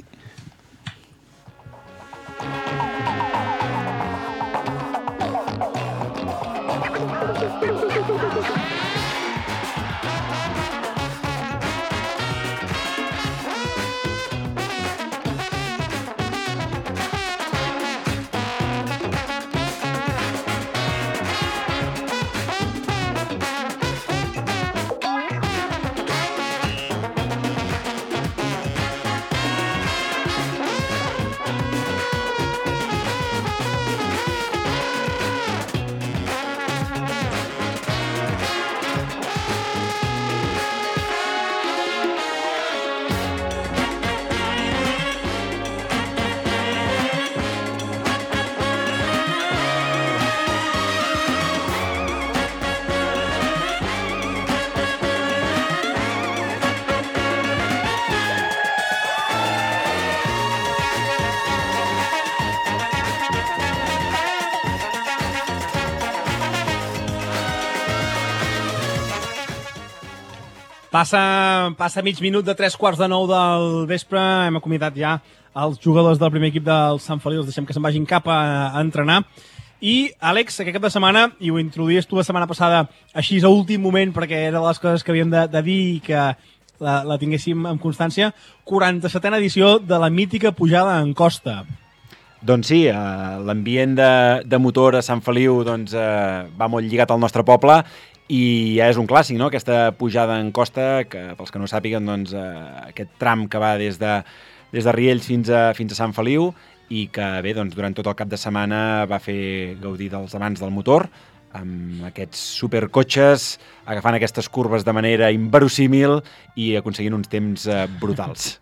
Speaker 2: Passa mig minut de 3:15 del vespre, hem acomiadat ja els jugadors del primer equip del Sant Feliu, els deixem que se'n vagin cap a entrenar. I, Àlex, aquest cap de setmana, i ho introduïes tu la setmana passada així a últim moment, perquè era de les coses que havíem de dir i que la tinguéssim en constància, 47a edició de la mítica pujada en costa.
Speaker 4: Doncs sí, l'ambient de motor a Sant Feliu va molt lligat al nostre poble i ja és un clàssic, no?, aquesta pujada en costa, que pels que no ho sàpiguen, aquest tram que va des de Riells fins a Sant Feliu i que, bé, durant tot el cap de setmana va fer gaudir dels amants del motor amb aquests supercotxes agafant aquestes curves de manera inverosímil i aconseguint uns temps brutals.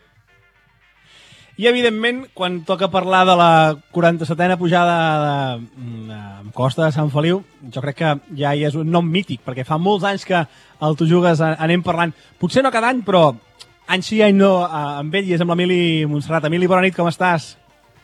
Speaker 2: I, evidentment, quan toca parlar de la 47a pujada amb costa de Sant Feliu, jo crec que ja hi és un nom mític, perquè fa molts anys que el Tu Jugues anem parlant, potser no cada any, però any sí, any no, amb ell i és amb l'Emili Montserrat. Emili, bona nit, com estàs?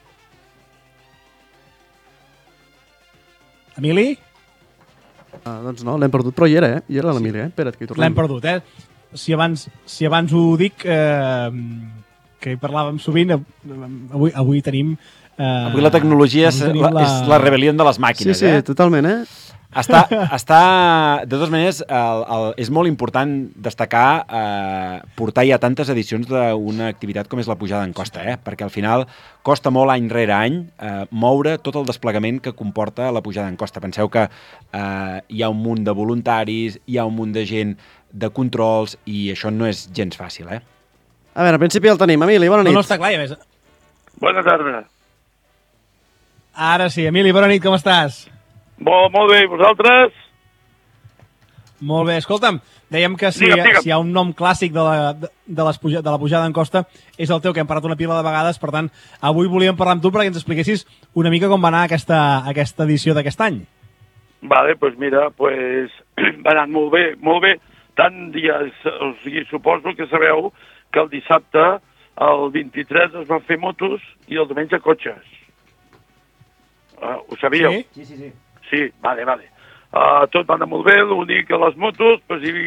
Speaker 2: Emili?
Speaker 3: Doncs no, l'hem perdut, però hi era, Hi era l'Emili, Espera't, que hi tornem.
Speaker 2: L'hem perdut, Si abans ho dic, que hi parlàvem sovint, avui tenim...
Speaker 4: Avui la tecnologia és la rebel·lió de les màquines,
Speaker 3: Sí, totalment,
Speaker 4: Està, de totes maneres, és molt important destacar portar ja tantes edicions d'una activitat com és la pujada en costa, perquè al final costa molt any rere any moure tot el desplegament que comporta la pujada en costa. Penseu que hi ha un munt de voluntaris, hi ha un munt de gent de controls i això no és gens fàcil,
Speaker 3: A veure, al principi el tenim. Emili, bona nit.
Speaker 2: No està clar, ja ves.
Speaker 13: Bona tarda.
Speaker 2: Ara sí, Emili, bona nit, com estàs?
Speaker 13: Molt bé, i vosaltres?
Speaker 2: Molt bé, escolta'm, dèiem que si hi ha un nom clàssic de la pujada en costa és el teu, que hem parlat una pila de vegades, per tant, avui volíem parlar amb tu perquè ens expliquessis una mica com va anar aquesta edició d'aquest any.
Speaker 13: Vale, doncs mira, va anar molt bé, tant dies, o sigui, suposo que sabeu que el dissabte, el 23, es van fer motos i el diumenge cotxes. Ho sabíeu?
Speaker 4: Sí.
Speaker 13: Sí, vale. Tot va anar molt bé, l'únic que les motos,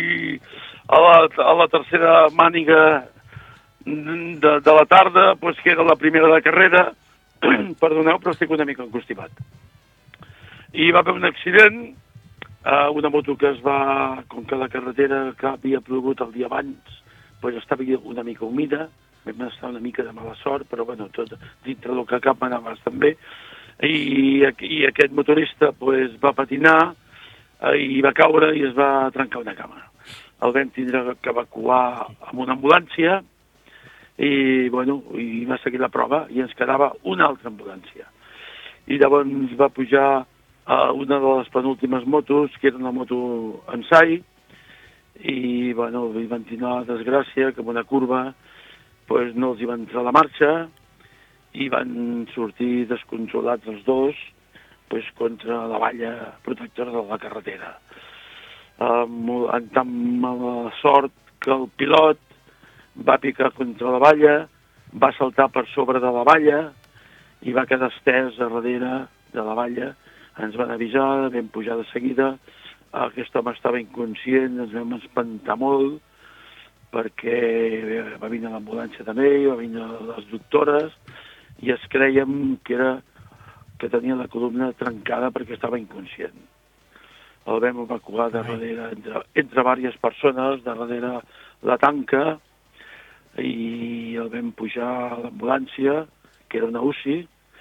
Speaker 13: a la tercera màniga de la tarda, que era la primera de carrera, perdoneu, però estic una mica encostipat. I va haver un accident, una moto que com que la carretera que havia plogut el dia abans, estava una mica humida, vam estar una mica de mala sort, però bueno, tot dintre del que cap anava bastant bé, i aquest motorista va patinar i va caure i es va trencar una cama. El vam tindre que evacuar amb una ambulància i va seguir la prova i ens quedava una altra ambulància. I llavors va pujar a una de les penúltimes motos, que era una moto ensai, i li van tenir la desgràcia que en una curva no els hi va entrar la marxa i van sortir descontrolats els dos contra la valla protectora de la carretera. Amb tan mala sort que el pilot va picar contra la valla, va saltar per sobre de la valla i va quedar estès a darrere de la valla. Ens van avisar, vam pujar de seguida, aquest home estava inconscient, ens vam espantar molt perquè va venir l'ambulància també, va venir les doctores, i es creiem que tenia la columna trencada perquè estava inconscient. El vam evacuar darrere, entre diverses persones, darrere la tanca, i el vam pujar a l'ambulància, que era una UCI,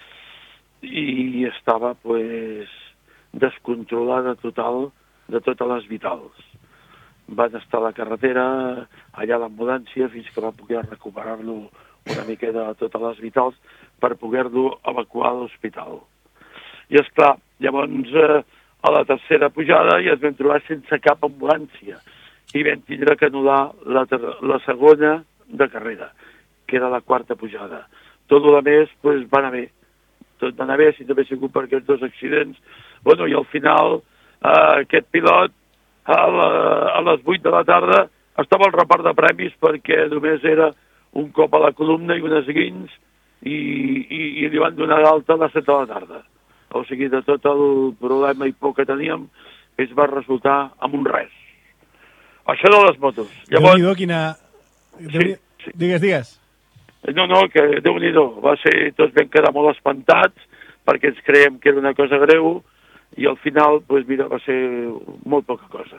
Speaker 13: i estava descontrolada total de totes les vitals. Van estar a la carretera, allà a l'ambulància, fins que va poder recuperar-lo una mica de totes les vitals per poder-lo evacuar a l'hospital. I esclar, llavors a la tercera pujada ja es vam trobar sense cap ambulància i vam tindre que anul·lar la segona de carrera, que era la quarta pujada. Tot el més va anar bé. Tot va anar bé, si no hagués sigut per aquests dos accidents. I al final aquest pilot a les 8 de la tarda estava al repart de premis perquè només era un cop a la columna i unes guins i li van donar d'alta a les 7 de la tarda. O sigui, de tot el problema i por que teníem, es va resultar amb un res. Això de les motos.
Speaker 2: Déu-n'hi-do, quina... Digues.
Speaker 13: No, que Déu-n'hi-do. Tots vam quedar molt espantats perquè ens creiem que era una cosa greu i al final, doncs mira, va ser molt poca cosa.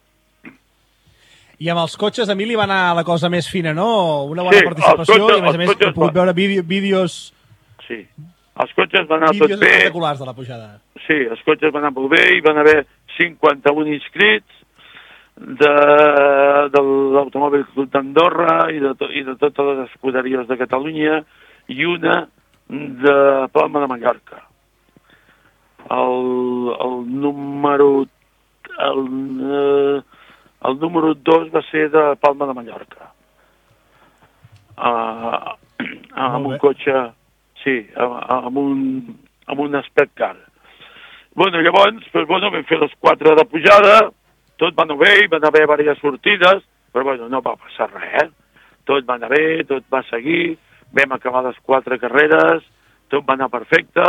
Speaker 2: I amb els cotxes, Emili, va anar la cosa més fina, no? Una bona participació i, a més, he pogut veure vídeos...
Speaker 13: Sí, els cotxes van anar tot bé.
Speaker 2: Vídeos espectaculars de la pujada.
Speaker 13: Sí, els cotxes van anar molt bé, hi van haver 51 inscrits de l'Automòbil Club d'Andorra i de totes les escuderies de Catalunya i una de Palma de Mallorca. El número 2 va ser de Palma de Mallorca. Amb un cotxe, sí, amb un aspect car. Llavors, vam fer les 4 de pujada, tot va anar bé, hi van haver diverses sortides, però no va passar res, Tot va anar bé, tot va seguir, vam acabar les 4 carreres, tot va anar perfecte,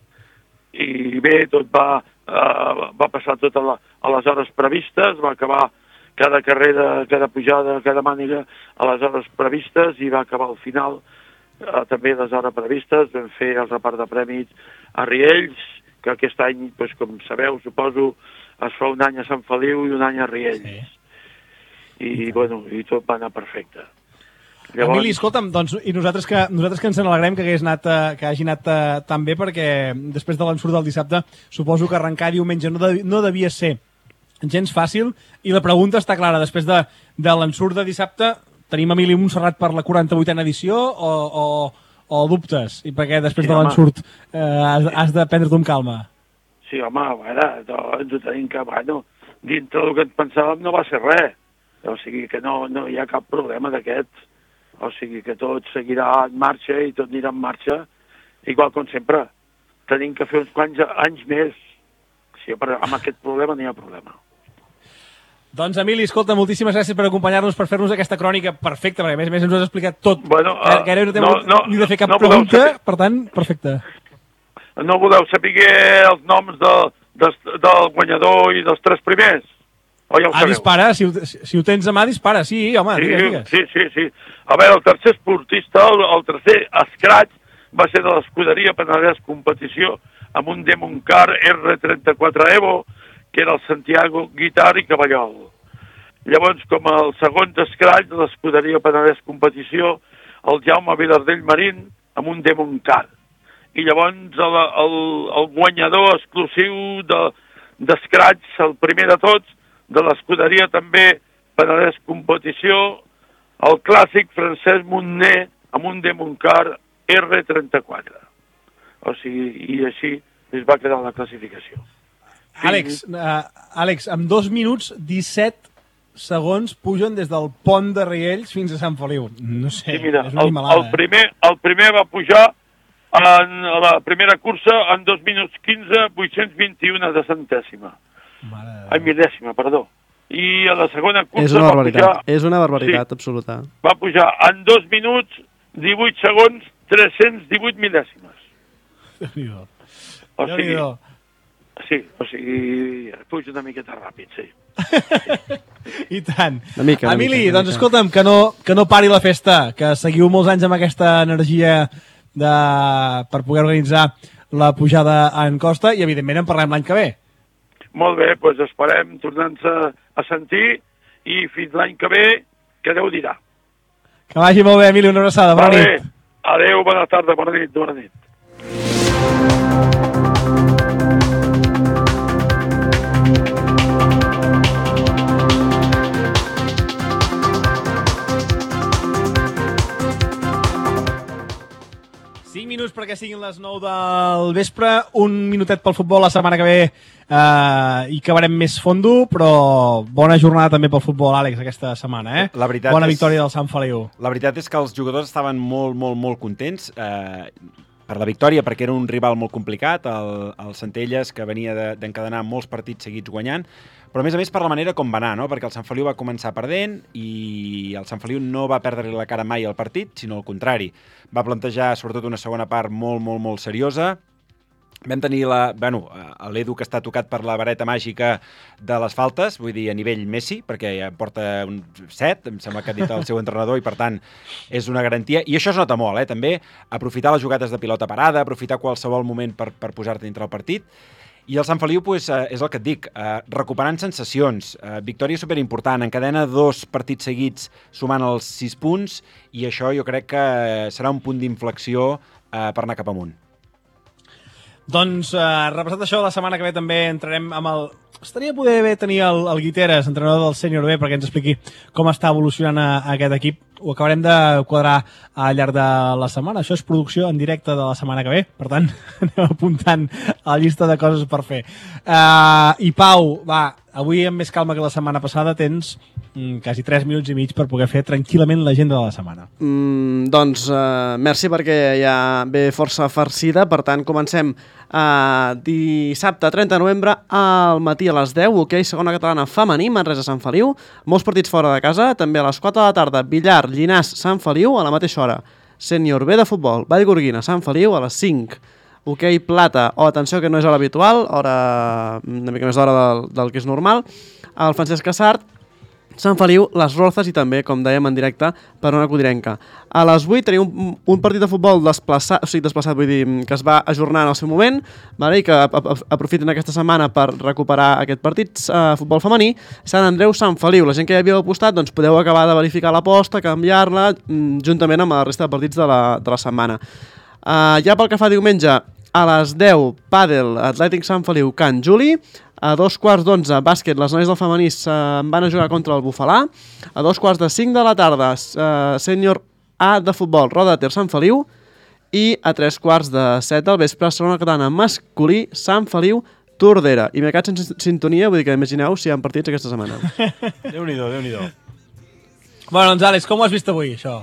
Speaker 13: i bé, tot va passar tot a les hores previstes, va acabar cada carrera, cada pujada, cada màniga a les hores previstes i va acabar al final també a les hores previstes. Vam fer el repart de prèmits a Riells, que aquest any, com sabeu, suposo, es fa un any a Sant Feliu i un any a Riells. Sí. I tot va anar perfecte.
Speaker 2: Llavors... Emili, escolta'm, doncs, i nosaltres que ens n'alegrem que hagi anat tan bé, perquè després de l'ensurt del dissabte suposo que arrencar diumenge no devia ser gens fàcil, i la pregunta està clara. Després de l'ensurt de dissabte, tenim Emili Montserrat per la 48a edició o dubtes? I perquè després de l'ensurt has de prendre-t'ho amb calma?
Speaker 13: Sí, home, a veure, ens ho tenim que... dintre del que ens pensàvem no va ser res. O sigui que no hi ha cap problema d'aquests. O sigui que tot seguirà en marxa i tot anirà en marxa, igual com sempre. Tenim que fer uns quants anys més. Sí, però amb aquest problema no hi ha problema.
Speaker 2: Doncs, Emili, escolta, moltíssimes gràcies per acompanyar-nos, per fer-nos aquesta crònica perfecta, perquè a més ens ho has explicat tot. Gairebé no t'hem ni de fer cap pregunta, per tant, perfecte.
Speaker 13: No voleu saber els noms del guanyador i dels 3 primers? O ja ho sabeu?
Speaker 2: Dispara, si ho tens a mà, dispara, sí, home, digues.
Speaker 13: Sí. A veure, el tercer esportista, el tercer escratx, va ser de l'escuderia Penedès Competició, amb un Demon Car R34 Evo, que era el Santiago Guitar i Cavallol. Llavors, com el segon escratx de l'escuderia Penedès Competició, el Jaume Vilardell Marín, amb un Demon Car. I llavors el guanyador exclusiu d'escratx, el primer de tots, de l'escuderia també Penedès Competició, el clàssic Francesc Montner amb un Demon Car R34. O sigui, i així es va quedar la classificació.
Speaker 2: Àlex, amb 2 minuts 17 segons pugen des del pont de Riells fins a Sant Feliu. No sé,
Speaker 13: sí, mira,
Speaker 2: és una animalada.
Speaker 13: El primer va pujar en la primera cursa en 2 minuts 15, 821 de centèsima. Mil·lèsima, perdó. I a la segona cursa
Speaker 3: És una barbaritat absoluta.
Speaker 13: Va pujar en 2 minuts 18 segons 318 mil·lèsimes. O sigui, puja una miqueta ràpid, sí.
Speaker 2: I tant. Emili, doncs escolta'm, que no pari la festa, que seguiu molts anys amb aquesta energia per poder organitzar la pujada en costa i, evidentment, en parlem l'any que ve.
Speaker 13: Molt bé, doncs esperem tornar-nos a sentir i fins l'any que ve, que Déu dirà.
Speaker 2: Que vagi molt bé, Emili, una abraçada. Bona nit.
Speaker 13: Adéu, bona tarda, bona nit.
Speaker 2: 5 minuts perquè siguin les 9 del vespre, un minutet pel futbol la setmana que ve i acabarem més fondo, però bona jornada també pel futbol, Àlex, aquesta setmana, Bona victòria del Sant Feliu.
Speaker 4: La veritat és que els jugadors estaven molt contents per la victòria, perquè era un rival molt complicat, el Centelles, que venia d'encadenar molts partits seguits guanyant, però a més per la manera com va anar, no? Perquè el Sant Feliu va començar perdent i el Sant Feliu no va perdre la cara mai al partit, sinó al contrari. Va plantejar sobretot una segona part molt seriosa Vam tenir l'Edu que està tocat per la vareta màgica de les faltes, vull dir, a nivell Messi, perquè ja porta un 7, em sembla que ha dit el seu entrenador, i per tant és una garantia. I això es nota molt, també, aprofitar les jugades de pilota parada, aprofitar qualsevol moment per posar-te dintre el partit. I el Sant Feliu és el que et dic, recuperant sensacions, victòria superimportant, encadena 2 partits seguits sumant els 6 punts, i això jo crec que serà un punt d'inflexió per anar cap amunt.
Speaker 2: Doncs, repassat això, la setmana que ve també entrarem amb el... Estaria poder bé tenir el Guiteres, entrenador del Sènior B, perquè ens expliqui com està evolucionant aquest equip. Ho acabarem de quadrar al llarg de la setmana. Això és producció en directe de la setmana que ve, per tant, anem apuntant a la llista de coses per fer. I Pau, va, avui amb més calma que la setmana passada tens quasi 3 minuts i mig per poder fer tranquil·lament l'agenda de la setmana.
Speaker 3: Doncs merci, perquè ja ve força farcida, per tant comencem dissabte 30 de novembre al matí a les 10, hoquei segona catalana femení, Manresa Sant Feliu, molts partits fora de casa, també a les 4 de la tarda Villar, Llinàs, Sant Feliu, a la mateixa hora Sènior B de futbol, Vallgorguina, Sant Feliu, a les 5, hoquei plata, atenció que no és hora habitual, una mica més d'hora del que és normal, el Francesc Casart, Sant Feliu, les Rozas i també, com dèiem, en directe per Ona Codinenca. A les 8 tenim un partit de futbol desplaçat, vull dir, que es va ajornar en el seu moment, i que aprofiten aquesta setmana per recuperar aquest partit futbol femení. Sant Andreu, Sant Feliu. La gent que ja havíeu apostat, doncs podeu acabar de verificar l'aposta, canviar-la, juntament amb la resta de partits de la setmana. Ja pel que fa diumenge, a les 10, pàdel, Atlètic Sant Feliu, Can Juli. A 2:15, bàsquet, les noies del femení van a jugar contra el Bufalà. A 2:45 de la tarda, Sènior A de futbol, Roda de Ter, Sant Feliu. I a 3:15 del vespre, segona catalana masculí, Sant Feliu, Tordera. I m'he quedat sense sintonia, vull dir que imagineu si hi ha partits aquesta setmana.
Speaker 4: Déu-n'hi-do, Déu-n'hi-do.
Speaker 2: Bueno, doncs, Àlex, com ho has vist avui, això?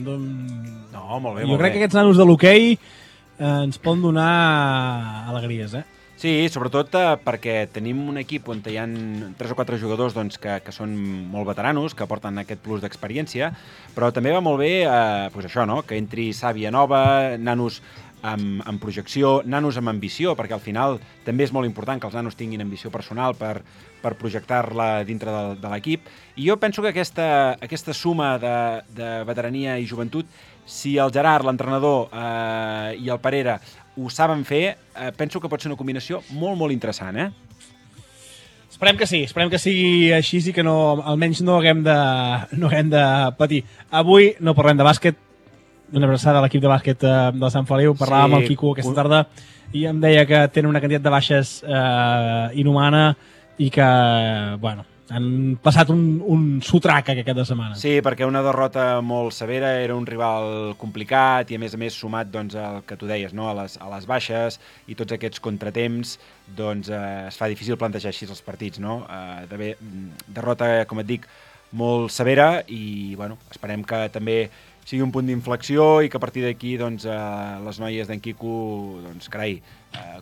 Speaker 4: No, molt bé,
Speaker 2: jo crec que aquests nanos de l'hoquei ens poden donar alegries,
Speaker 4: Sí, sobretot perquè tenim un equip on hi ha 3 o 4 jugadors doncs, que són molt veteranos, que porten aquest plus d'experiència, però també va molt bé això, no? Que entri sàvia nova, nanos amb projecció, nanos amb ambició, perquè al final també és molt important que els nanos tinguin ambició personal per projectar-la dintre de l'equip. I jo penso que aquesta suma de veterania i joventut, si el Gerard, l'entrenador i el Parera ho saben fer, penso que pot ser una combinació molt, molt interessant,
Speaker 2: Esperem que sigui així i que almenys no haguem de patir. Avui no parlem de bàsquet, una abraçada a l'equip de bàsquet de Sant Feliu, parlàvem amb el Quico aquesta tarda i em deia que tenen una quantitat de baixes inhumana i que, bueno, han passat un sotrac aquest de setmana.
Speaker 4: Sí, perquè una derrota molt severa, era un rival complicat i a més sumat doncs, al que tu deies, no? a les baixes i tots aquests contratemps, doncs es fa difícil plantejar així els partits, no? Derrota, com et dic, molt severa i bueno, esperem que també sigui un punt d'inflexió i que a partir d'aquí doncs, les noies d'en Quico doncs, carai,